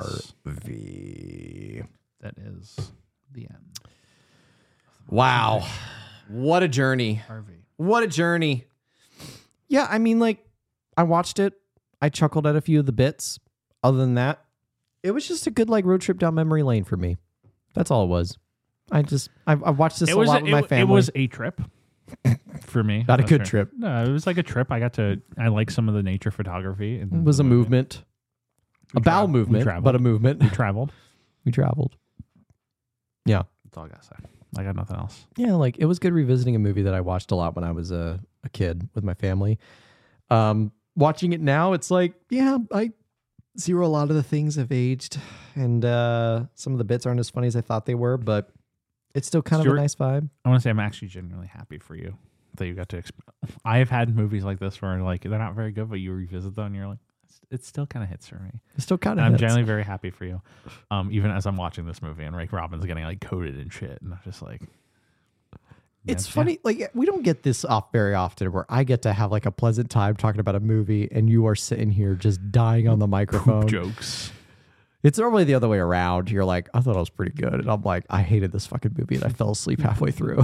RV. That is the end. Wow. What a journey. RV. What a journey. Yeah, I mean, like, I watched it. I chuckled at a few of the bits. Other than that, it was just a good, like, road trip down memory lane for me. That's all it was. I've watched this a lot with my family. It was a trip for me. Not a That's good right. trip. No, it was like a trip. I like some of the nature photography. It was a movement. A bowel movement, but a movement. We traveled. We traveled. Yeah. That's all I gotta say. I got nothing else. Yeah, like, it was good revisiting a movie that I watched a lot when I was a kid with my family. Watching it now, it's like, yeah, Zero, a lot of the things have aged, and some of the bits aren't as funny as I thought they were, but it's still kind of a nice vibe. I want to say I'm actually genuinely happy for you that you got to. I have had movies like this where like they're not very good, but you revisit them and you're like, it still kind of hits for me. It still kind of. I'm genuinely very happy for you, even as I'm watching this movie and Rick Robin's getting like coded and shit, and I'm just like. It's funny, like we don't get this off very often where I get to have like a pleasant time talking about a movie and you are sitting here just dying on the microphone. Poop jokes. It's normally the other way around. You're like, I thought it was pretty good. And I'm like, I hated this fucking movie and I fell asleep halfway through.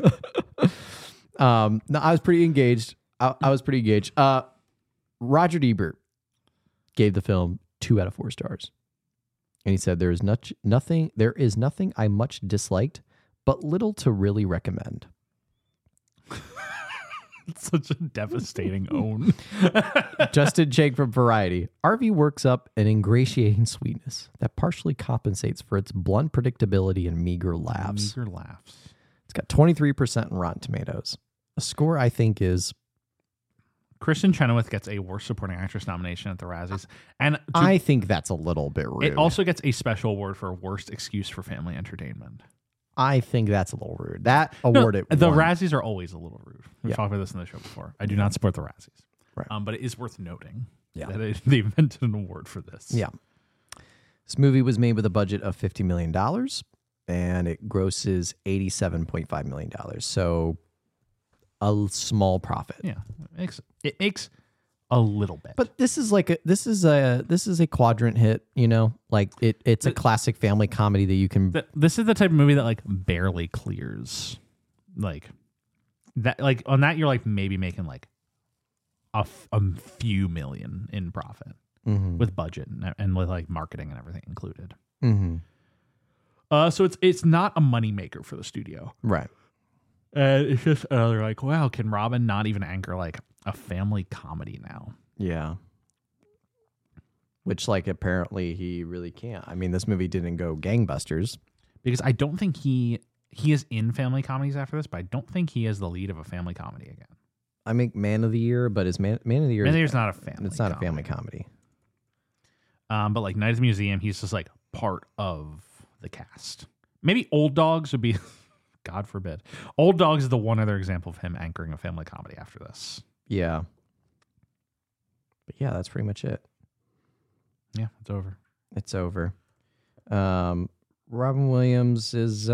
No, I was pretty engaged. I was pretty engaged. Roger Ebert gave the film 2 out of 4 stars. And he said, there is nothing I much disliked, but little to really recommend. It's such a devastating own. Justin Chang from Variety. RV works up an ingratiating sweetness that partially compensates for its blunt predictability and meager laughs. It's got 23% in Rotten Tomatoes. A score I think is... Kristen Chenoweth gets a Worst Supporting Actress nomination at the Razzies. And I think that's a little bit rude. It also gets a special award for Worst Excuse for Family Entertainment. I think that's a little rude. That award the Razzies are always a little rude. We've talked about this in the show before. I do not support the Razzies. Right. But it is worth noting that they invented an award for this. Yeah. This movie was made with a budget of $50 million and it grosses $87.5 million. So a small profit. Yeah. It makes a little bit. But this is a quadrant hit, you know? Like it's a classic family comedy that you can This is the type of movie that like barely clears like that, like on that you're like maybe making like a few million in profit with budget and with like marketing and everything included. So it's not a money maker for the studio. Right. It's just they're like, wow, can Robin not even anchor like a family comedy now? Yeah. Which, like, apparently he really can't. I mean, this movie didn't go gangbusters. Because I don't think he is in family comedies after this, but I don't think he is the lead of a family comedy again. I make Man of the Year, but his Man of the Year is not a family. It's not a family comedy. But like Night at the Museum, he's just like part of the cast. Maybe Old Dogs would be, God forbid. Old Dogs is the one other example of him anchoring a family comedy after this. Yeah. But yeah, that's pretty much it. Yeah, it's over. It's over. Robin Williams is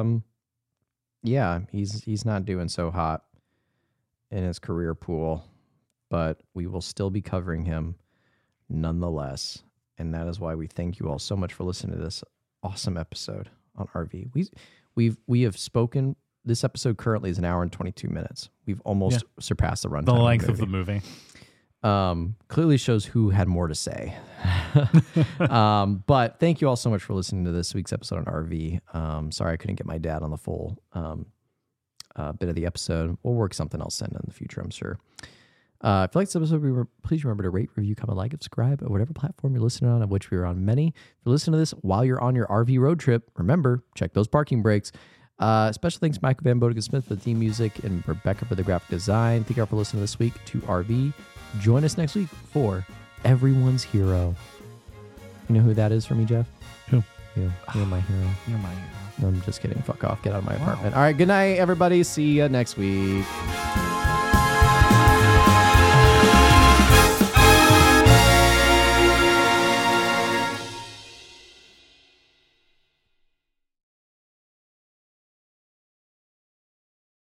he's not doing so hot in his career pool, but we will still be covering him nonetheless. And that is why we thank you all so much for listening to this awesome episode on RV. We have spoken. This episode currently is 1 hour and 22 minutes. We've almost surpassed the runtime. The length of the movie. Clearly shows who had more to say. But thank you all so much for listening to this week's episode on RV. Sorry I couldn't get my dad on the full bit of the episode. We'll work something else in the future, I'm sure. If you like this episode, please remember to rate, review, comment, like, and subscribe at whatever platform you're listening on, of which we are on many. If you're listening to this while you're on your RV road trip, remember, check those parking brakes. Special thanks to Michael Van Bodega Smith for the theme music and Rebecca for the graphic design. Thank you all for listening this week to RV. Join us next week for Everyone's Hero. You know who that is for me, Jeff? Who? You. You're my hero. You're my hero. No, I'm just kidding. Fuck off. Get out of my apartment. All right. Good night, everybody. See you next week.